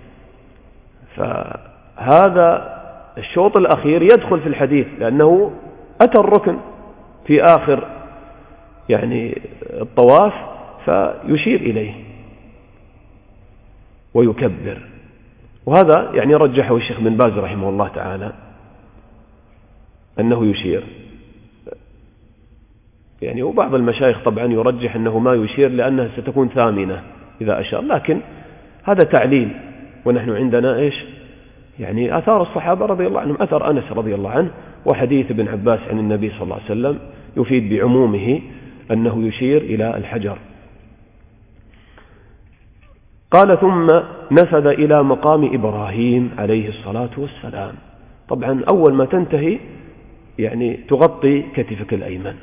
فهذا الشوط الأخير يدخل في الحديث لأنه أتى الركن في آخر يعني الطواف فيشير إليه ويكبر. وهذا يعني رجحه الشيخ بن باز رحمه الله تعالى أنه يشير يعني، وبعض المشايخ طبعا يرجح أنه ما يشير لأنها ستكون ثامنة إذا أشار، لكن هذا تعليل. ونحن عندنا إيش يعني آثار الصحابة رضي الله عنهم، أثر أنس رضي الله عنه وحديث ابن عباس عن النبي صلى الله عليه وسلم يفيد بعمومه أنه يشير إلى الحجر. قال ثم نفذ إلى مقام إبراهيم عليه الصلاة والسلام. طبعا أول ما تنتهي يعني تغطي كتفك الأيمن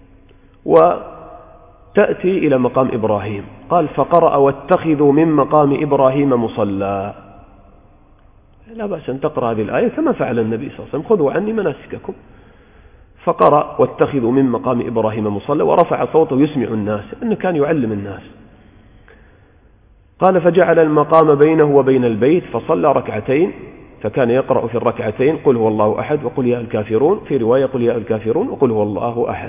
وتأتي إلى مقام إبراهيم. قال فقرأ واتخذوا من مقام إبراهيم مصلى. لا بأس أن تقرأ هذه الآية كما فعل النبي صلى الله عليه وسلم، خذوا عني مناسككم. فقرأ واتخذوا من مقام إبراهيم مصلى ورفع صوته يسمع الناس، أنه كان يعلم الناس. قال فجعل المقام بينه وبين البيت فصلى ركعتين، فكان يقرأ في الركعتين قل هو الله أحد وقل يا الكافرون، في رواية قل يا الكافرون وقل هو الله أحد.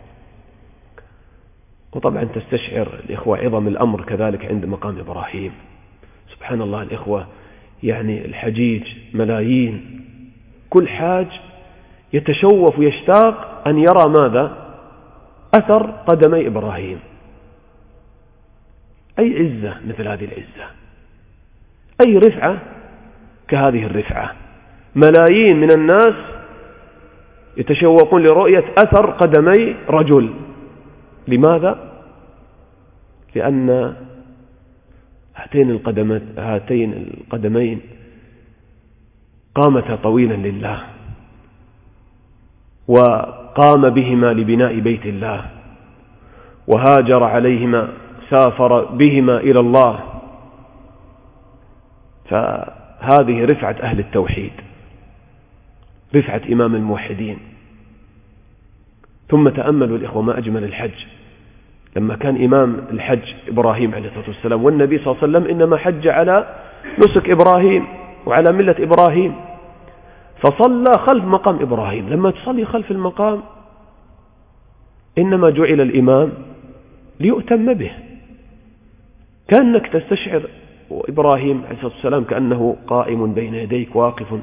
وطبعا تستشعر الإخوة عظم الأمر كذلك عند مقام إبراهيم. سبحان الله الإخوة، يعني الحجيج ملايين، كل حاج يتشوف ويشتاق أن يرى ماذا؟ أثر قدمي إبراهيم. أي عزة مثل هذه العزة، أي رفعة كهذه الرفعة. ملايين من الناس يتشوقون لرؤية أثر قدمي رجل. لماذا؟ لأن هاتين القدمين, هاتين القدمين قامتا طويلا لله، وقام بهما لبناء بيت الله، وهاجر عليهما، سافر بهما إلى الله. فهذه رفعة أهل التوحيد، رفعة إمام الموحدين. ثم تأملوا الإخوة ما أجمل الحج، لما كان إمام الحج إبراهيم عليه الصلاة والسلام، والنبي صلى الله عليه وسلم إنما حج على نسك إبراهيم وعلى ملة إبراهيم، فصلى خلف مقام إبراهيم. لما تصلي خلف المقام إنما جعل الإمام ليؤتم به، كأنك تستشعر وإبراهيم عليه الصلاة والسلام كأنه قائم بين يديك واقف،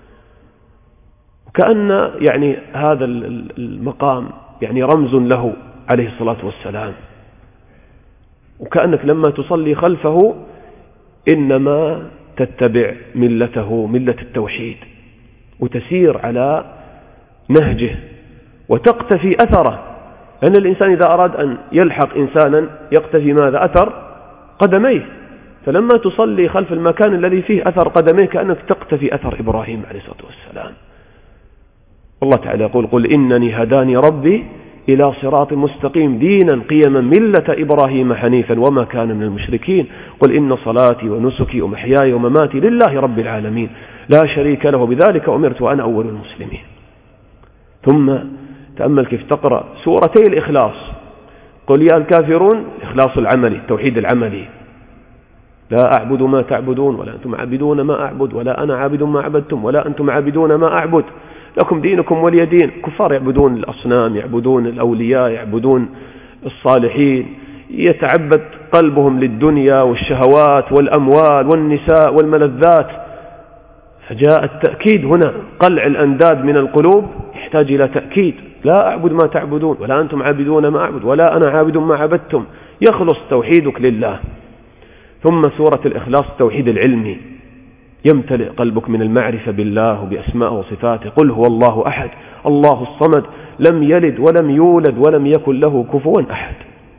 وكأن يعني هذا المقام يعني رمز له عليه الصلاة والسلام. وكأنك لما تصلي خلفه إنما تتبع ملته، ملة التوحيد، وتسير على نهجه وتقتفي أثره. لأن الإنسان إذا أراد أن يلحق إنسانا يقتفي ماذا؟ أثر قدميه. فلما تصلي خلف المكان الذي فيه أثر قدميه كأنك تقتفي أثر إبراهيم عليه الصلاة والسلام. الله تعالى يقول: قل إنني هداني ربي إلى صراط مستقيم دينا قيما ملة إبراهيم حنيفا وما كان من المشركين قل إن صلاتي ونسكي ومحياي ومماتي لله رب العالمين لا شريك له بذلك أمرت وأنا أول المسلمين. ثم تأمل كيف تقرأ سورتي الإخلاص: قل يا الكافرون، الإخلاص العملي، التوحيد العملي، لا أعبد ما تعبدون ولا أنتم عابدون ما أعبد ولا أنا عابد ما عبدتم ولا أنتم عابدون ما أعبد لكم دينكم ولي دين. كفار يعبدون الأصنام، يعبدون الأولياء، يعبدون الصالحين، يتعبد قلبهم للدنيا والشهوات والأموال والنساء والملذات. فجاء التأكيد هنا، قلع الأنداد من القلوب يحتاج إلى تأكيد: لا أعبد ما تعبدون ولا أنتم عابدون ما أعبد ولا أنا عابد ما عبدتم. يخلص توحيدك لله. ثم سورة الإخلاص التوحيد العلمي، يمتلئ قلبك من المعرفة بالله وبأسمائه وصفاته. قل هو الله أحد الله الصمد لم يلد ولم يولد ولم يكن له كفوا أحد.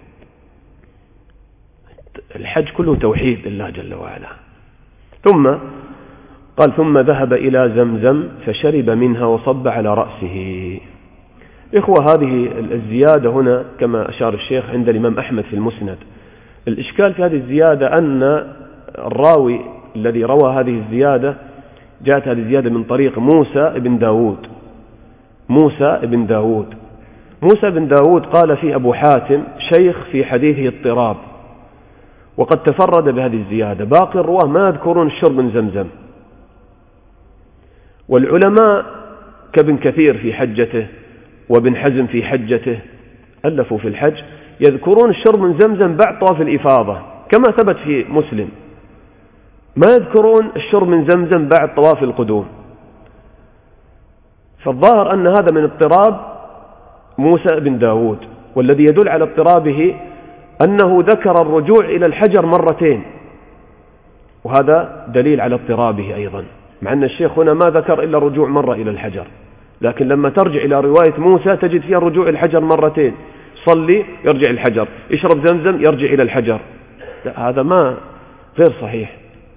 الحج كله توحيد لله جل وعلا. ثم قال: ثم ذهب إلى زمزم فشرب منها وصب على رأسه. إخوة، هذه الزيادة هنا كما أشار الشيخ عند الإمام أحمد في المسند. الإشكال في هذه الزيادة أن الراوي الذي روى هذه الزيادة جاءت هذه الزيادة من طريق موسى بن داود. موسى بن داود موسى بن داود قال فيه أبو حاتم شيخ في حديثه اضطراب، وقد تفرد بهذه الزيادة. باقي الرواه ما يذكرون الشرب من زمزم. والعلماء كابن كثير في حجته وابن حزم في حجته ألفوا في الحج يذكرون الشرب من زمزم بعد طواف الإفاضة كما ثبت في مسلم، ما يذكرون الشرب من زمزم بعد طواف القدوم. فالظاهر أن هذا من اضطراب موسى بن داود، والذي يدل على اضطرابه أنه ذكر الرجوع إلى الحجر مرتين، وهذا دليل على اضطرابه أيضا، مع أن الشيخ هنا ما ذكر إلا الرجوع مرة إلى الحجر، لكن لما ترجع إلى رواية موسى تجد فيها الرجوع إلى الحجر مرتين. صلي يرجع إلى الحجر، يشرب زمزم يرجع إلى الحجر. لا، هذا ما غير صحيح.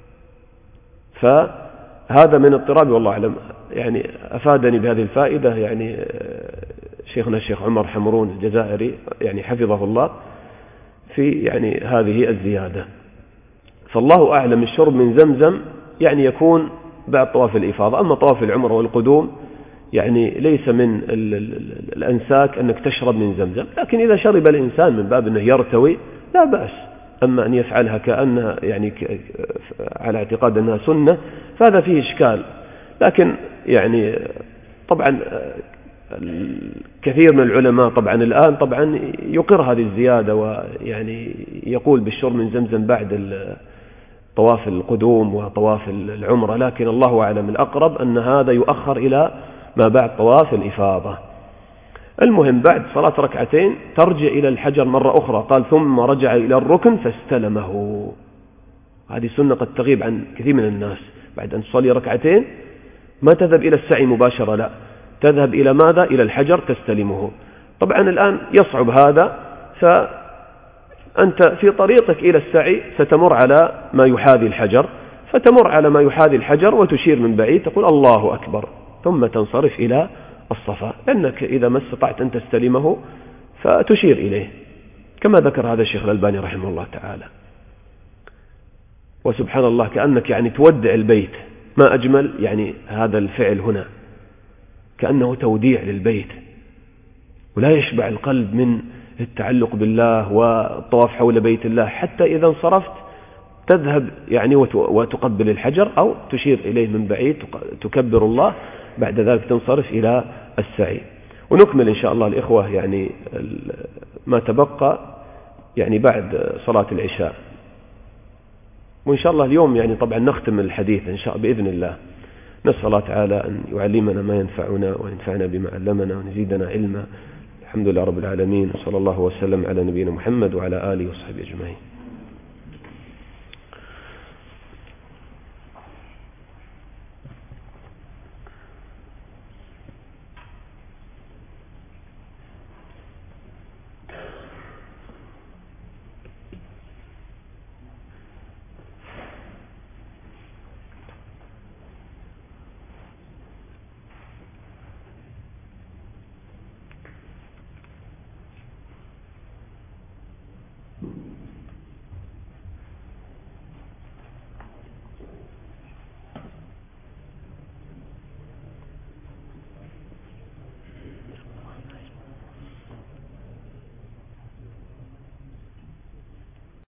فهذا من اضطراب والله أعلم. يعني أفادني بهذه الفائدة يعني شيخنا الشيخ عمر حمرون الجزائري يعني حفظه الله في يعني هذه الزيادة. فالله أعلم الشرب من زمزم يعني يكون بعد طواف الإفاضة. أما طواف العمرة والقدوم يعني ليس من الأنساك أنك تشرب من زمزم، لكن إذا شرب الإنسان من باب أنه يرتوي لا بأس. أما أن يفعلها كأنها يعني على اعتقاد أنها سنة فهذا فيه إشكال. لكن يعني طبعا كثير من العلماء طبعا الآن طبعا يقر هذه الزيادة ويعني يقول بالشرب من زمزم بعد طواف القدوم وطواف العمرة، لكن الله أعلم الأقرب أن هذا يؤخر إلى ما بعد طواف الإفاضة. المهم بعد صلاة ركعتين ترجع إلى الحجر مرة أخرى. قال: ثم رجع إلى الركن فاستلمه. هذه سنة قد تغيب عن كثير من الناس. بعد أن تصلي ركعتين ما تذهب إلى السعي مباشرة، لا، تذهب إلى ماذا؟ إلى الحجر تستلمه. طبعا الآن يصعب هذا، فأنت في طريقك إلى السعي ستمر على ما يحاذي الحجر، فتمر على ما يحاذي الحجر وتشير من بعيد تقول الله أكبر، ثم تنصرف إلى الصفا، لأنك إذا ما استطعت أن تستلمه فتشير إليه كما ذكر هذا الشيخ الألباني رحمه الله تعالى. وسبحان الله كأنك يعني تودع البيت. ما أجمل يعني هذا الفعل هنا، كأنه توديع للبيت، ولا يشبع القلب من التعلق بالله والطواف حول بيت الله حتى إذا انصرفت تذهب يعني وتقبل الحجر أو تشير إليه من بعيد تكبر الله، بعد ذلك تنصرف إلى السعي. ونكمل إن شاء الله الإخوة يعني ما تبقى يعني بعد صلاة العشاء، وإن شاء الله اليوم يعني طبعا نختم الحديث إن شاء بإذن الله. نسأل الله تعالى أن يعلمنا ما ينفعنا وينفعنا بما علمنا ونزيدنا علما. الحمد لله رب العالمين، وصلى الله وسلم على نبينا محمد وعلى آله وصحبه أجمعين.